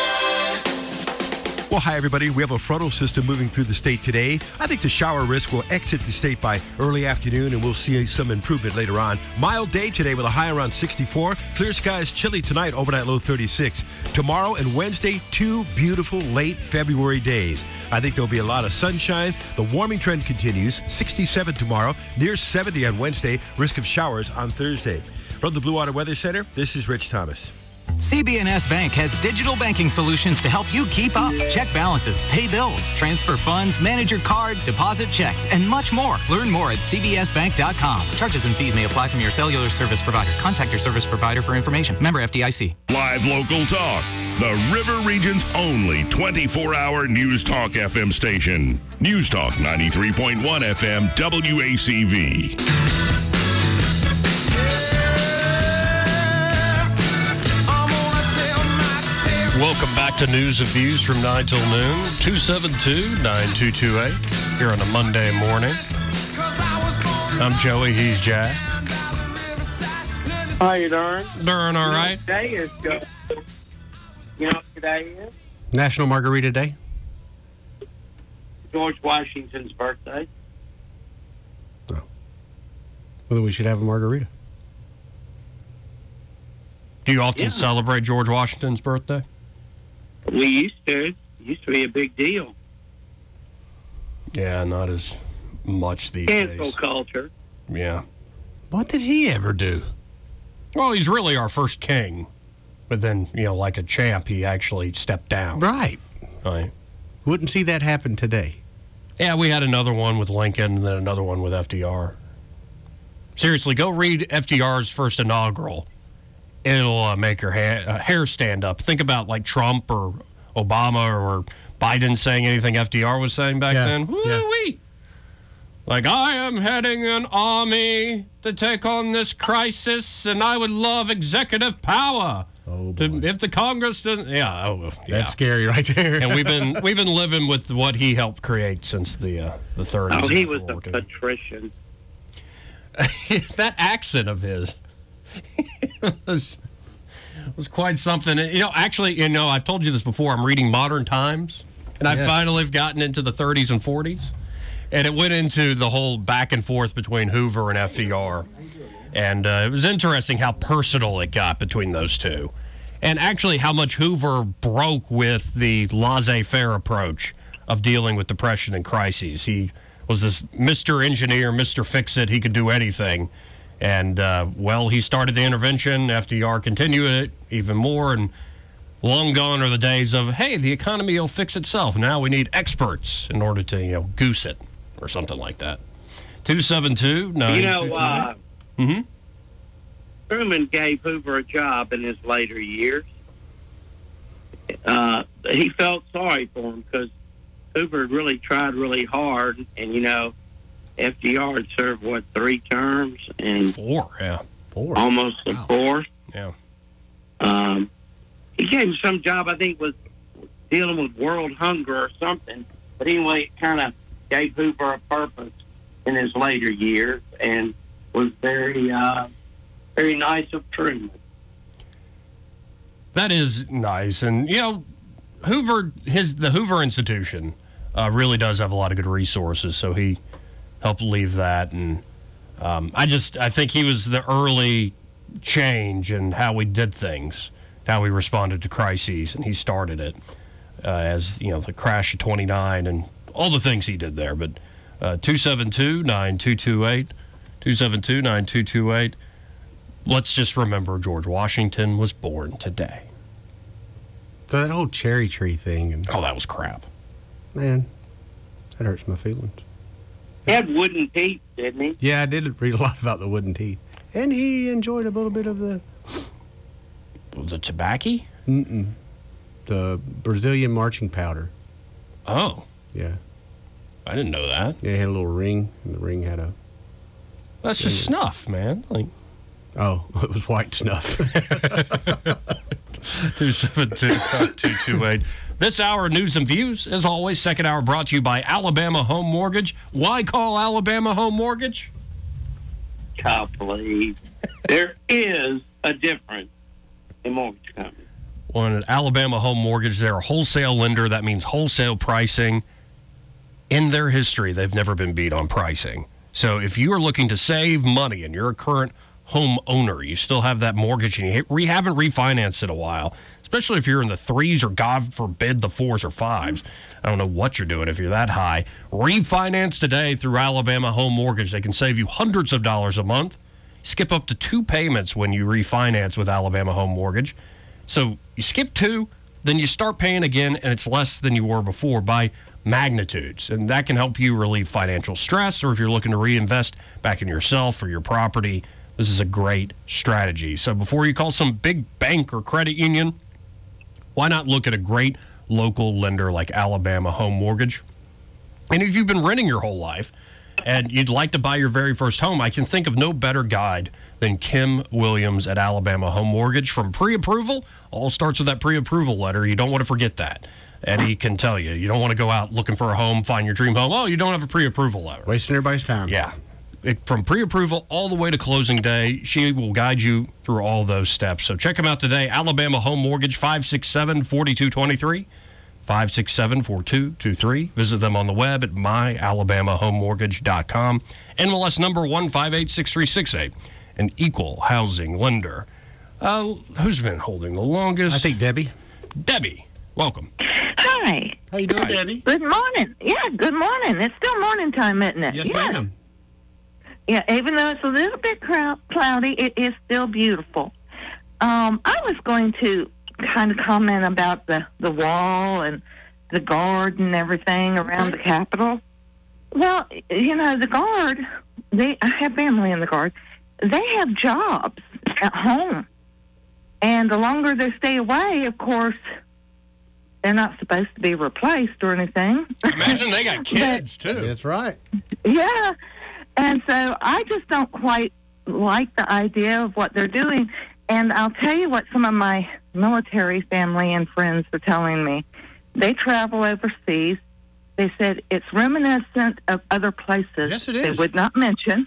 Well, hi, everybody. We have a frontal system moving through the state today. I think the shower risk will exit the state by early afternoon, and we'll see some improvement later on. Mild day today with a high around sixty-four. Clear skies, chilly tonight, overnight low thirty-six. Tomorrow and Wednesday, two beautiful late February days. I think there'll be a lot of sunshine. The warming trend continues. sixty-seven tomorrow, near seventy on Wednesday. Risk of showers on Thursday. From the Blue Water Weather Center, this is Rich Thomas. C B N S Bank has digital banking solutions to help you keep up. Check balances, pay bills, transfer funds, manage your card, deposit checks, and much more. Learn more at c b s bank dot com. Charges and fees may apply from your cellular service provider. Contact your service provider for information. Member F D I C. Live local talk. The River Region's only twenty-four hour News Talk F M station. News Talk ninety-three point one F M W A C V. Welcome back to News and Views from nine till noon. two seven two, nine two two eight here on a Monday morning. I'm Joey, he's Jack. How you doing? Doing all right. Today is good. You know what today is? National Margarita Day. George Washington's birthday. Well, then we should have a margarita. Do you often Yeah. celebrate George Washington's birthday? We used to. It used to be a big deal. Yeah, not as much these Cancel days. culture. Yeah. What did he ever do? Well, he's really our first king. But then, you know, like a champ, he actually stepped down. Right. Right. Wouldn't see that happen today. Yeah, we had another one with Lincoln and then another one with F D R. Seriously, go read F D R's first inaugural. It'll uh, make your ha- uh, hair stand up. Think about like Trump or Obama or Biden saying anything F D R was saying back Yeah, then. Woo-wee. Like, I am heading an army to take on this crisis, and I would love executive power. Oh, to, if the Congress doesn't, yeah, oh, yeah. That's scary right there. And we've been we've been living with what he helped create since the uh, the thirties. Oh, he was a patrician. That accent of his was was quite something. You know, actually, you know, I've told you this before. I'm reading Modern Times, and I Yeah. finally have gotten into the thirties and forties, and it went into the whole back and forth between Hoover and F D R, and uh, it was interesting how personal it got between those two, and actually how much Hoover broke with the laissez-faire approach of dealing with depression and crises. He was this Mister Engineer, Mister Fix-It. He could do anything. And, uh, well, he started the intervention. F D R continued it even more. And long gone are the days of, hey, the economy will fix itself. Now we need experts in order to, you know, goose it or something like that. two seven two, nine You know, uh, mm-hmm. Truman gave Hoover a job in his later years. Uh, he felt sorry for him because Hoover had really tried really hard, and, you know, F D R had served, what, three terms? And Four, yeah. Four. Almost a fourth. Yeah. Um, he gave him some job, I think, was dealing with world hunger or something. But anyway, it kind of gave Hoover a purpose in his later years and was very, uh, very nice of Truman. That is nice. And, you know, Hoover, his the Hoover Institution uh, really does have a lot of good resources, so he helped leave that. And um, I just, I think he was the early change in how we did things, how we responded to crises, and he started it uh, as, you know, the crash of twenty-nine and all the things he did there. But uh, two seven two, nine two two eight, two seven two, nine two two eight. Let's just remember George Washington was born today. That whole cherry tree thing. And oh, that was crap. Man, that hurts my feelings. He had wooden teeth, didn't he? Yeah, I did read a lot about the wooden teeth. And he enjoyed a little bit of the... The tobacco? Mm-mm. The Brazilian marching powder. Oh. Yeah. I didn't know that. Yeah, he had a little ring, and the ring had a... That's just snuff, man. Like, oh, it was white snuff. two seven two, two two eight. This hour of News and Views, as always, second hour brought to you by Alabama Home Mortgage. Why call Alabama Home Mortgage? God, please. There is a difference in mortgage companies. Well, at Alabama Home Mortgage, they're a wholesale lender. That means wholesale pricing. In their history, they've never been beat on pricing. So if you are looking to save money and you're a current home owner, you still have that mortgage and you re- haven't refinanced in a while, especially if you're in the threes or, God forbid, the fours or fives. I don't know what you're doing if you're that high. Refinance today through Alabama Home Mortgage. They can save you hundreds of dollars a month. Skip up to two payments when you refinance with Alabama Home Mortgage. So you skip two, then you start paying again, and it's less than you were before by magnitudes. And that can help you relieve financial stress, or if you're looking to reinvest back in yourself or your property, this is a great strategy. So before you call some big bank or credit union, why not look at a great local lender like Alabama Home Mortgage? And if you've been renting your whole life and you'd like to buy your very first home, I can think of no better guide than Kim Williams at Alabama Home Mortgage. From pre-approval, all starts with that pre-approval letter. You don't want to forget that. Eddie can tell you, you don't want to go out looking for a home, find your dream home. Oh, you don't have a pre-approval letter. Wasting everybody's time. Yeah. It, from pre-approval all the way to closing day, she will guide you through all those steps. So check them out today. Alabama Home Mortgage, five six seven, four two two three, five six seven, four two two three. Visit them on the web at my alabama home mortgage dot com. N M L S number one five eight six three six eight. An equal housing lender. Uh, who's been holding the longest? I think Debbie. Debbie, welcome. Hi. How you doing, Hi. Debbie? Good morning. Yeah, good morning. It's still morning time, isn't it? Yes, yeah. ma'am. Yeah, even though it's a little bit crowd- cloudy, it is still beautiful. Um, I was going to kind of comment about the, the wall and the guard and everything around the Capitol. Well, you know, the guard, they I have family in the guard. They have jobs at home. And the longer they stay away, of course, they're not supposed to be replaced or anything. Imagine they got kids, too. That's right. Yeah. And so I just don't quite like the idea of what they're doing. And I'll tell you what some of my military family and friends are telling me. They travel overseas. They said it's reminiscent of other places Yes, it they is. would not mention.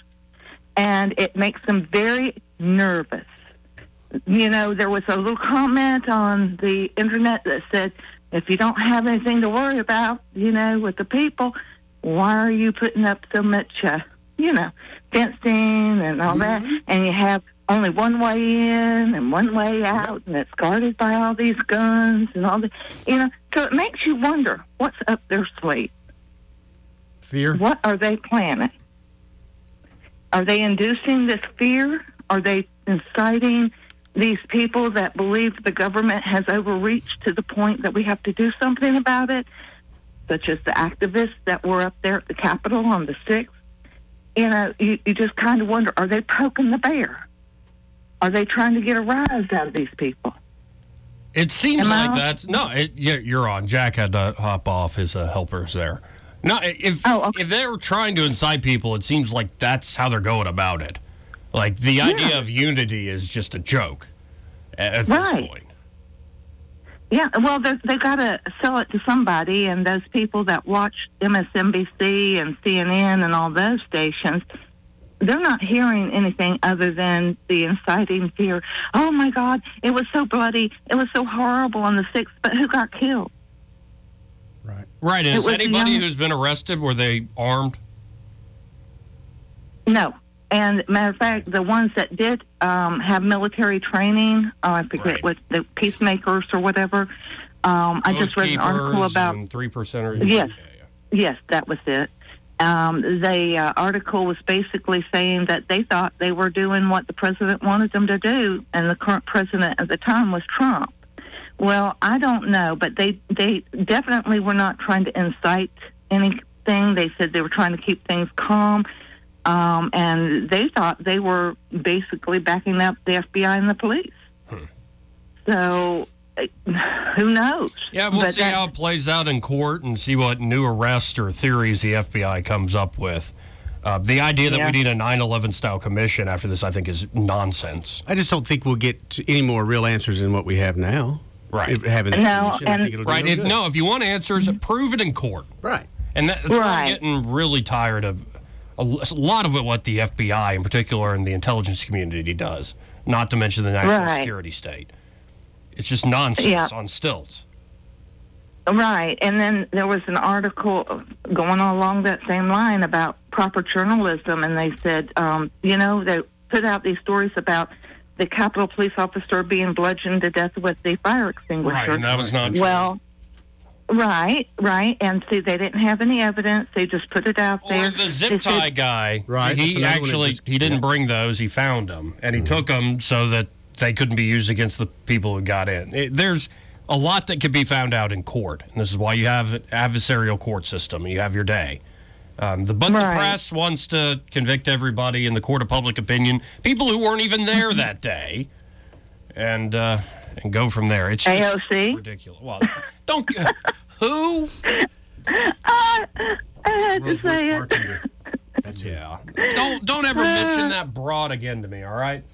And it makes them very nervous. You know, there was a little comment on the internet that said, if you don't have anything to worry about, you know, with the people, why are you putting up so much, uh, you know, fencing and all that? And you have only one way in and one way out, and it's guarded by all these guns and all the, you know. So it makes you wonder, what's up their sleeve? Fear. What are they planning? Are they inducing this fear? Are they inciting these people that believe the government has overreached to the point that we have to do something about it, such as the activists that were up there at the Capitol on the sixth? You know, you, you just kind of wonder, are they poking the bear? Are they trying to get a rise out of these people? It seems Am I like on? that's... No, it, yeah, you're on. Jack had to hop off. His uh, helpers there. No, if Oh, okay. if they're trying to incite people, it seems like that's how they're going about it. Like, the idea of unity is just a joke at, at this Right. point. Yeah, well, they they got to sell it to somebody, and those people that watch M S N B C and C N N and all those stations, they're not hearing anything other than the inciting fear. Oh, my God, it was so bloody. It was so horrible on the sixth, but who got killed? Right. It Is was anybody young- who's been arrested, were they armed? No. And matter of fact, the ones that did um, have military training, uh, I forget Right. what, the peacemakers or whatever, um, I just read an article about... three percenters. Yes, yes, that was it. Um, the uh, article was basically saying that they thought they were doing what the president wanted them to do, and the current president at the time was Trump. Well, I don't know, but they, they definitely were not trying to incite anything. They said they were trying to keep things calm, um, and they thought they were basically backing up the F B I and the police. Hmm. So, eh, who knows? Yeah, we'll But see that- how it plays out in court and see what new arrests or theories the F B I comes up with. Uh, the idea that Yeah. we need a nine eleven style commission after this, I think, is nonsense. I just don't think we'll get to any more real answers than what we have now. Right. If, having that commission, I think it'll do right. no If, good. no, if you want answers, prove it in court. Right. And that, that's why I'm Right. getting really tired of a, l- a lot of it, what the F B I in particular and the intelligence community does, not to mention the national Right. security state. It's just nonsense Yeah. on stilts. Right, and then there was an article going along that same line about proper journalism, and they said, um, you know, they put out these stories about the Capitol police officer being bludgeoned to death with the fire extinguisher. Right, and that was not true. Well, right, right, and see, they didn't have any evidence. They just put it out there. Or the zip They tie said- guy, Right, that's he another one that actually just- he didn't bring those. He found them, and he took them so that they couldn't be used against the people who got in. It, there's a lot that could be found out in court, and this is why you have an adversarial court system. You have your day. Um, the, but Right. the press wants to convict everybody in the court of public opinion, people who weren't even there that day, and uh, and go from there. It's just A O C? ridiculous. Well, don't who? I had to say it. That's yeah. Don't don't ever mention that broad again to me. All right.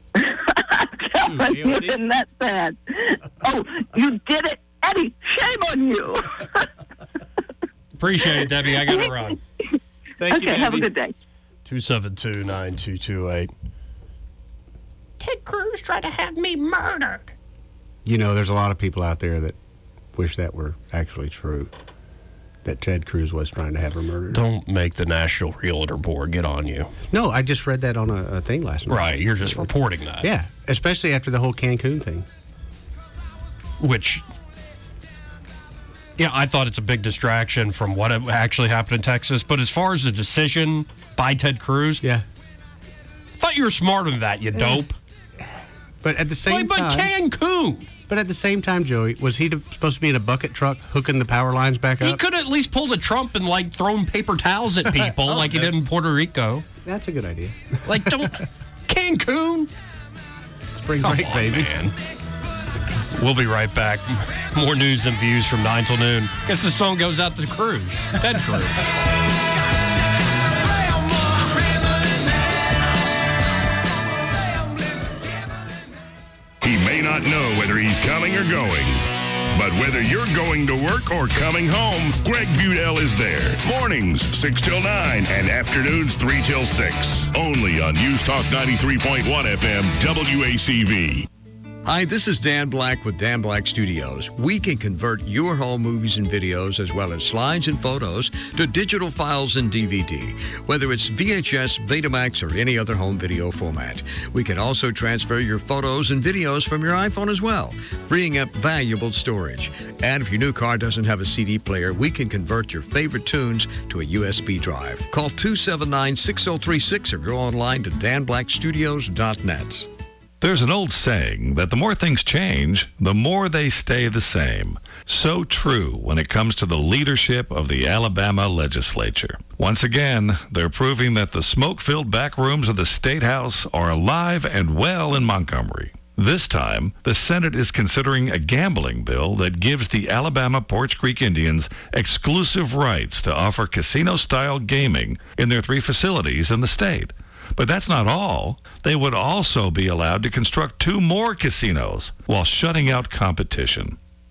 Isn't that sad? Oh, you did it, Eddie. Shame on you. Appreciate it, Debbie. I got to run. Thank okay, have a good day. two seven two, nine two two eight. Ted Cruz tried to have me murdered. You know, there's a lot of people out there that wish that were actually true. That Ted Cruz was trying to have her murdered. Don't make the National Realtor Board get on you. No, I just read that on a, a thing last night. Right, you're just reporting that. Yeah, especially after the whole Cancun thing. Which, yeah, I thought it's a big distraction from what actually happened in Texas. But as far as the decision by Ted Cruz, yeah, thought you were smarter than that, you dope. But at the same But time, Cancun. But at the same time, Joey, was he to, supposed to be in a bucket truck hooking the power lines back He up? could have at least pulled a Trump and like thrown paper towels at people like he did in Puerto Rico. That's a good idea. Like, don't Cancun. Spring Come break, on, baby. Man. We'll be right back. More news and views from nine till noon. Guess the song goes out to Cruz, Ted Cruz. He may not know whether he's coming or going, but whether you're going to work or coming home, Greg Budell is there. Mornings, six till nine, and afternoons, three till six. Only on News Talk ninety-three point one F M, W A C V. Hi, this is Dan Black with Dan Black Studios. We can convert your home movies and videos as well as slides and photos to digital files and D V D, whether it's V H S, Betamax, or any other home video format. We can also transfer your photos and videos from your iPhone as well, freeing up valuable storage. And if your new car doesn't have a C D player, we can convert your favorite tunes to a U S B drive. Call two seven nine, six oh three six or go online to dan black studios dot net. There's an old saying that the more things change, the more they stay the same. So true when it comes to the leadership of the Alabama legislature. Once again, they're proving that the smoke-filled back rooms of the State House are alive and well in Montgomery. This time, the Senate is considering a gambling bill that gives the Alabama Porch Creek Indians exclusive rights to offer casino-style gaming in their three facilities in the state. But that's not all. They would also be allowed to construct two more casinos while shutting out competition.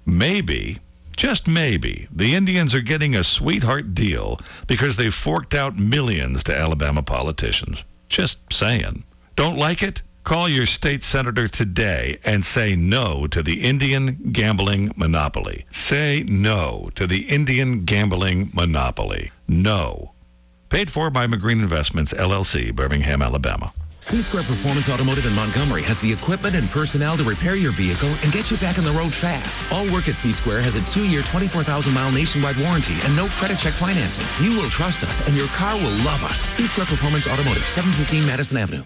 Maybe, just maybe, the Indians are getting a sweetheart deal because they forked out millions to Alabama politicians. Just saying. Don't like it? Call your state senator today and say no to the Indian gambling monopoly. Say no to the Indian gambling monopoly. No. Paid for by McGreen Investments, L L C, Birmingham, Alabama. C-Square Performance Automotive in Montgomery has the equipment and personnel to repair your vehicle and get you back on the road fast. All work at C-Square has a two-year, twenty-four thousand mile nationwide warranty and no credit check financing. You will trust us and your car will love us. C-Square Performance Automotive, seven fifteen Madison Avenue.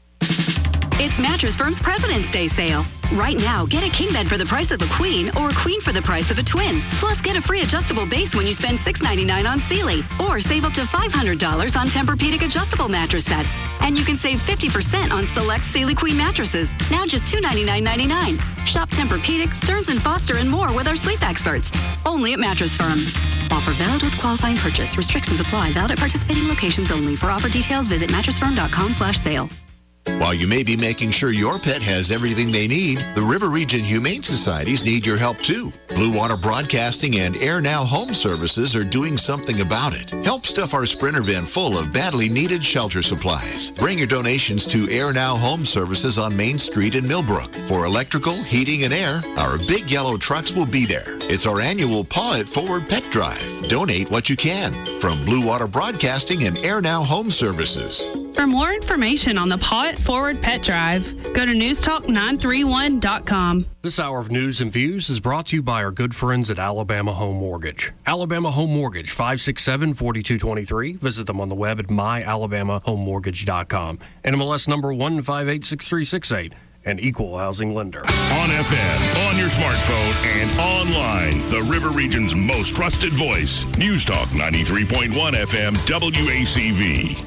It's Mattress Firm's President's Day sale. Right now, get a king bed for the price of a queen or a queen for the price of a twin. Plus, get a free adjustable base when you spend six ninety-nine on Sealy. Or save up to five hundred dollars on Tempur-Pedic adjustable mattress sets. And you can save fifty percent on select Sealy Queen mattresses. Now just two ninety-nine ninety-nine. Shop Tempur-Pedic, Stearns and Foster, and more with our sleep experts. Only at Mattress Firm. Offer valid with qualifying purchase. Restrictions apply. Valid at participating locations only. For offer details, visit mattressfirm.com slash sale. While you may be making sure your pet has everything they need, the River Region Humane Societies need your help too. Blue Water Broadcasting and Air Now Home Services are doing something about it. Help stuff our Sprinter van full of badly needed shelter supplies. Bring your donations to Air Now Home Services on Main Street in Millbrook. For electrical, heating, and air, our big yellow trucks will be there. It's our annual Paw It Forward Pet Drive. Donate what you can. From Blue Water Broadcasting and Air Now Home Services. For more information on the Paw It Forward Pet Drive, go to news talk nine three one dot com. This hour of News and Views is brought to you by our good friends at Alabama Home Mortgage. Alabama Home Mortgage, five six seven, four two two three. Visit them on the web at my alabama home mortgage dot com. N M L S number one five eight six three six eight. An equal housing lender. On F M, on your smartphone, and online, the River Region's most trusted voice. News Talk ninety-three point one F M W A C V.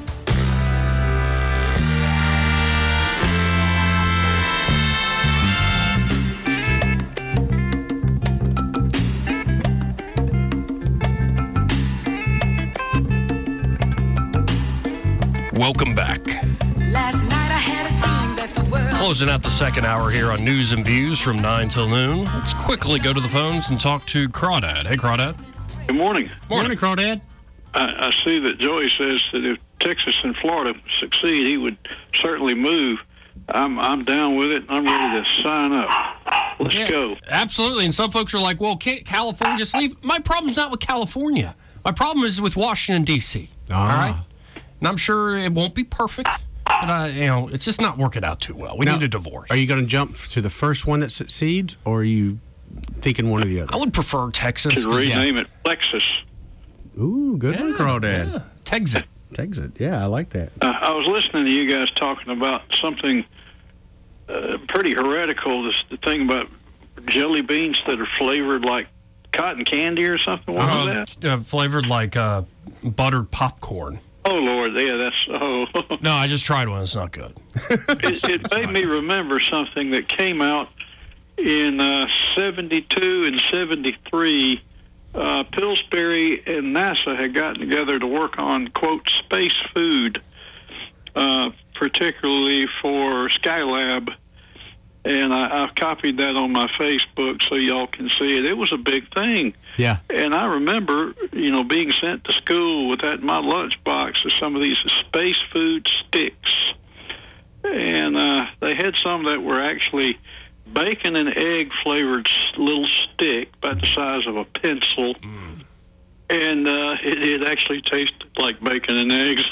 Welcome back. Last night I had a dream that the world... Closing out the second hour here on News and Views from nine till noon. Let's quickly go to the phones and talk to Crawdad. Hey, Crawdad. Good morning. Morning, Crawdad. I, I see that Joey says that if Texas and Florida succeed, he would certainly move. I'm I'm down with it. I'm ready to sign up. Let's Yeah, go. Absolutely. And some folks are like, well, can't California just leave? My problem's not with California. My problem is with Washington, D C Ah. All right? And I'm sure it won't be perfect, but, uh, you know, it's just not working out too well. We Now, need a divorce. Are you going to jump to the first one that succeeds, or are you thinking one or the other? I would prefer Texas. Could rename it Lexus. Ooh, good one, Crawdad. Yeah. Texit. Texit. Yeah, I like that. Uh, I was listening to you guys talking about something uh, pretty heretical. This the thing about jelly beans that are flavored like cotton candy or something. What was that? Uh, flavored like uh, buttered popcorn. Oh Lord, yeah, that's oh. No, I just tried one. It's not good. it, it made me remember something that came out in uh, seventy-two and seventy-three. Uh, Pillsbury and NASA had gotten together to work on, quote, space food, uh, particularly for Skylab. And I, I've copied that on my Facebook so y'all can see it. It was a big thing. Yeah. And I remember, you know, being sent to school with that in my lunchbox of some of these space food sticks. And uh, they had some that were actually bacon and egg flavored little stick about the size of a pencil. Mm. And uh, it, it actually tasted like bacon and eggs.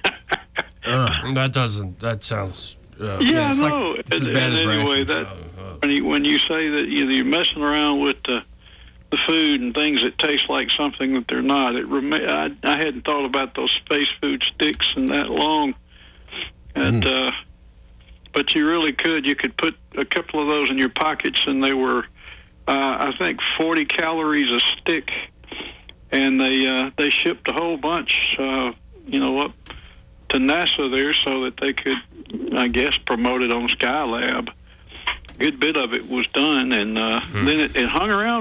That doesn't, that sounds... Uh, yeah, I it's know. Like, and, and anyway, that when you when you say that you know, you're messing around with the the food and things that taste like something that they're not, it rem- I, I hadn't thought about those space food sticks in that long. And Mm. uh, but you really could. You could put a couple of those in your pockets, and they were, uh, I think, forty calories a stick. And they uh, they shipped a whole bunch, uh, you know, up to NASA there so that they could, I guess, promote it on Skylab. A good bit of it was done, and uh, then it, it hung around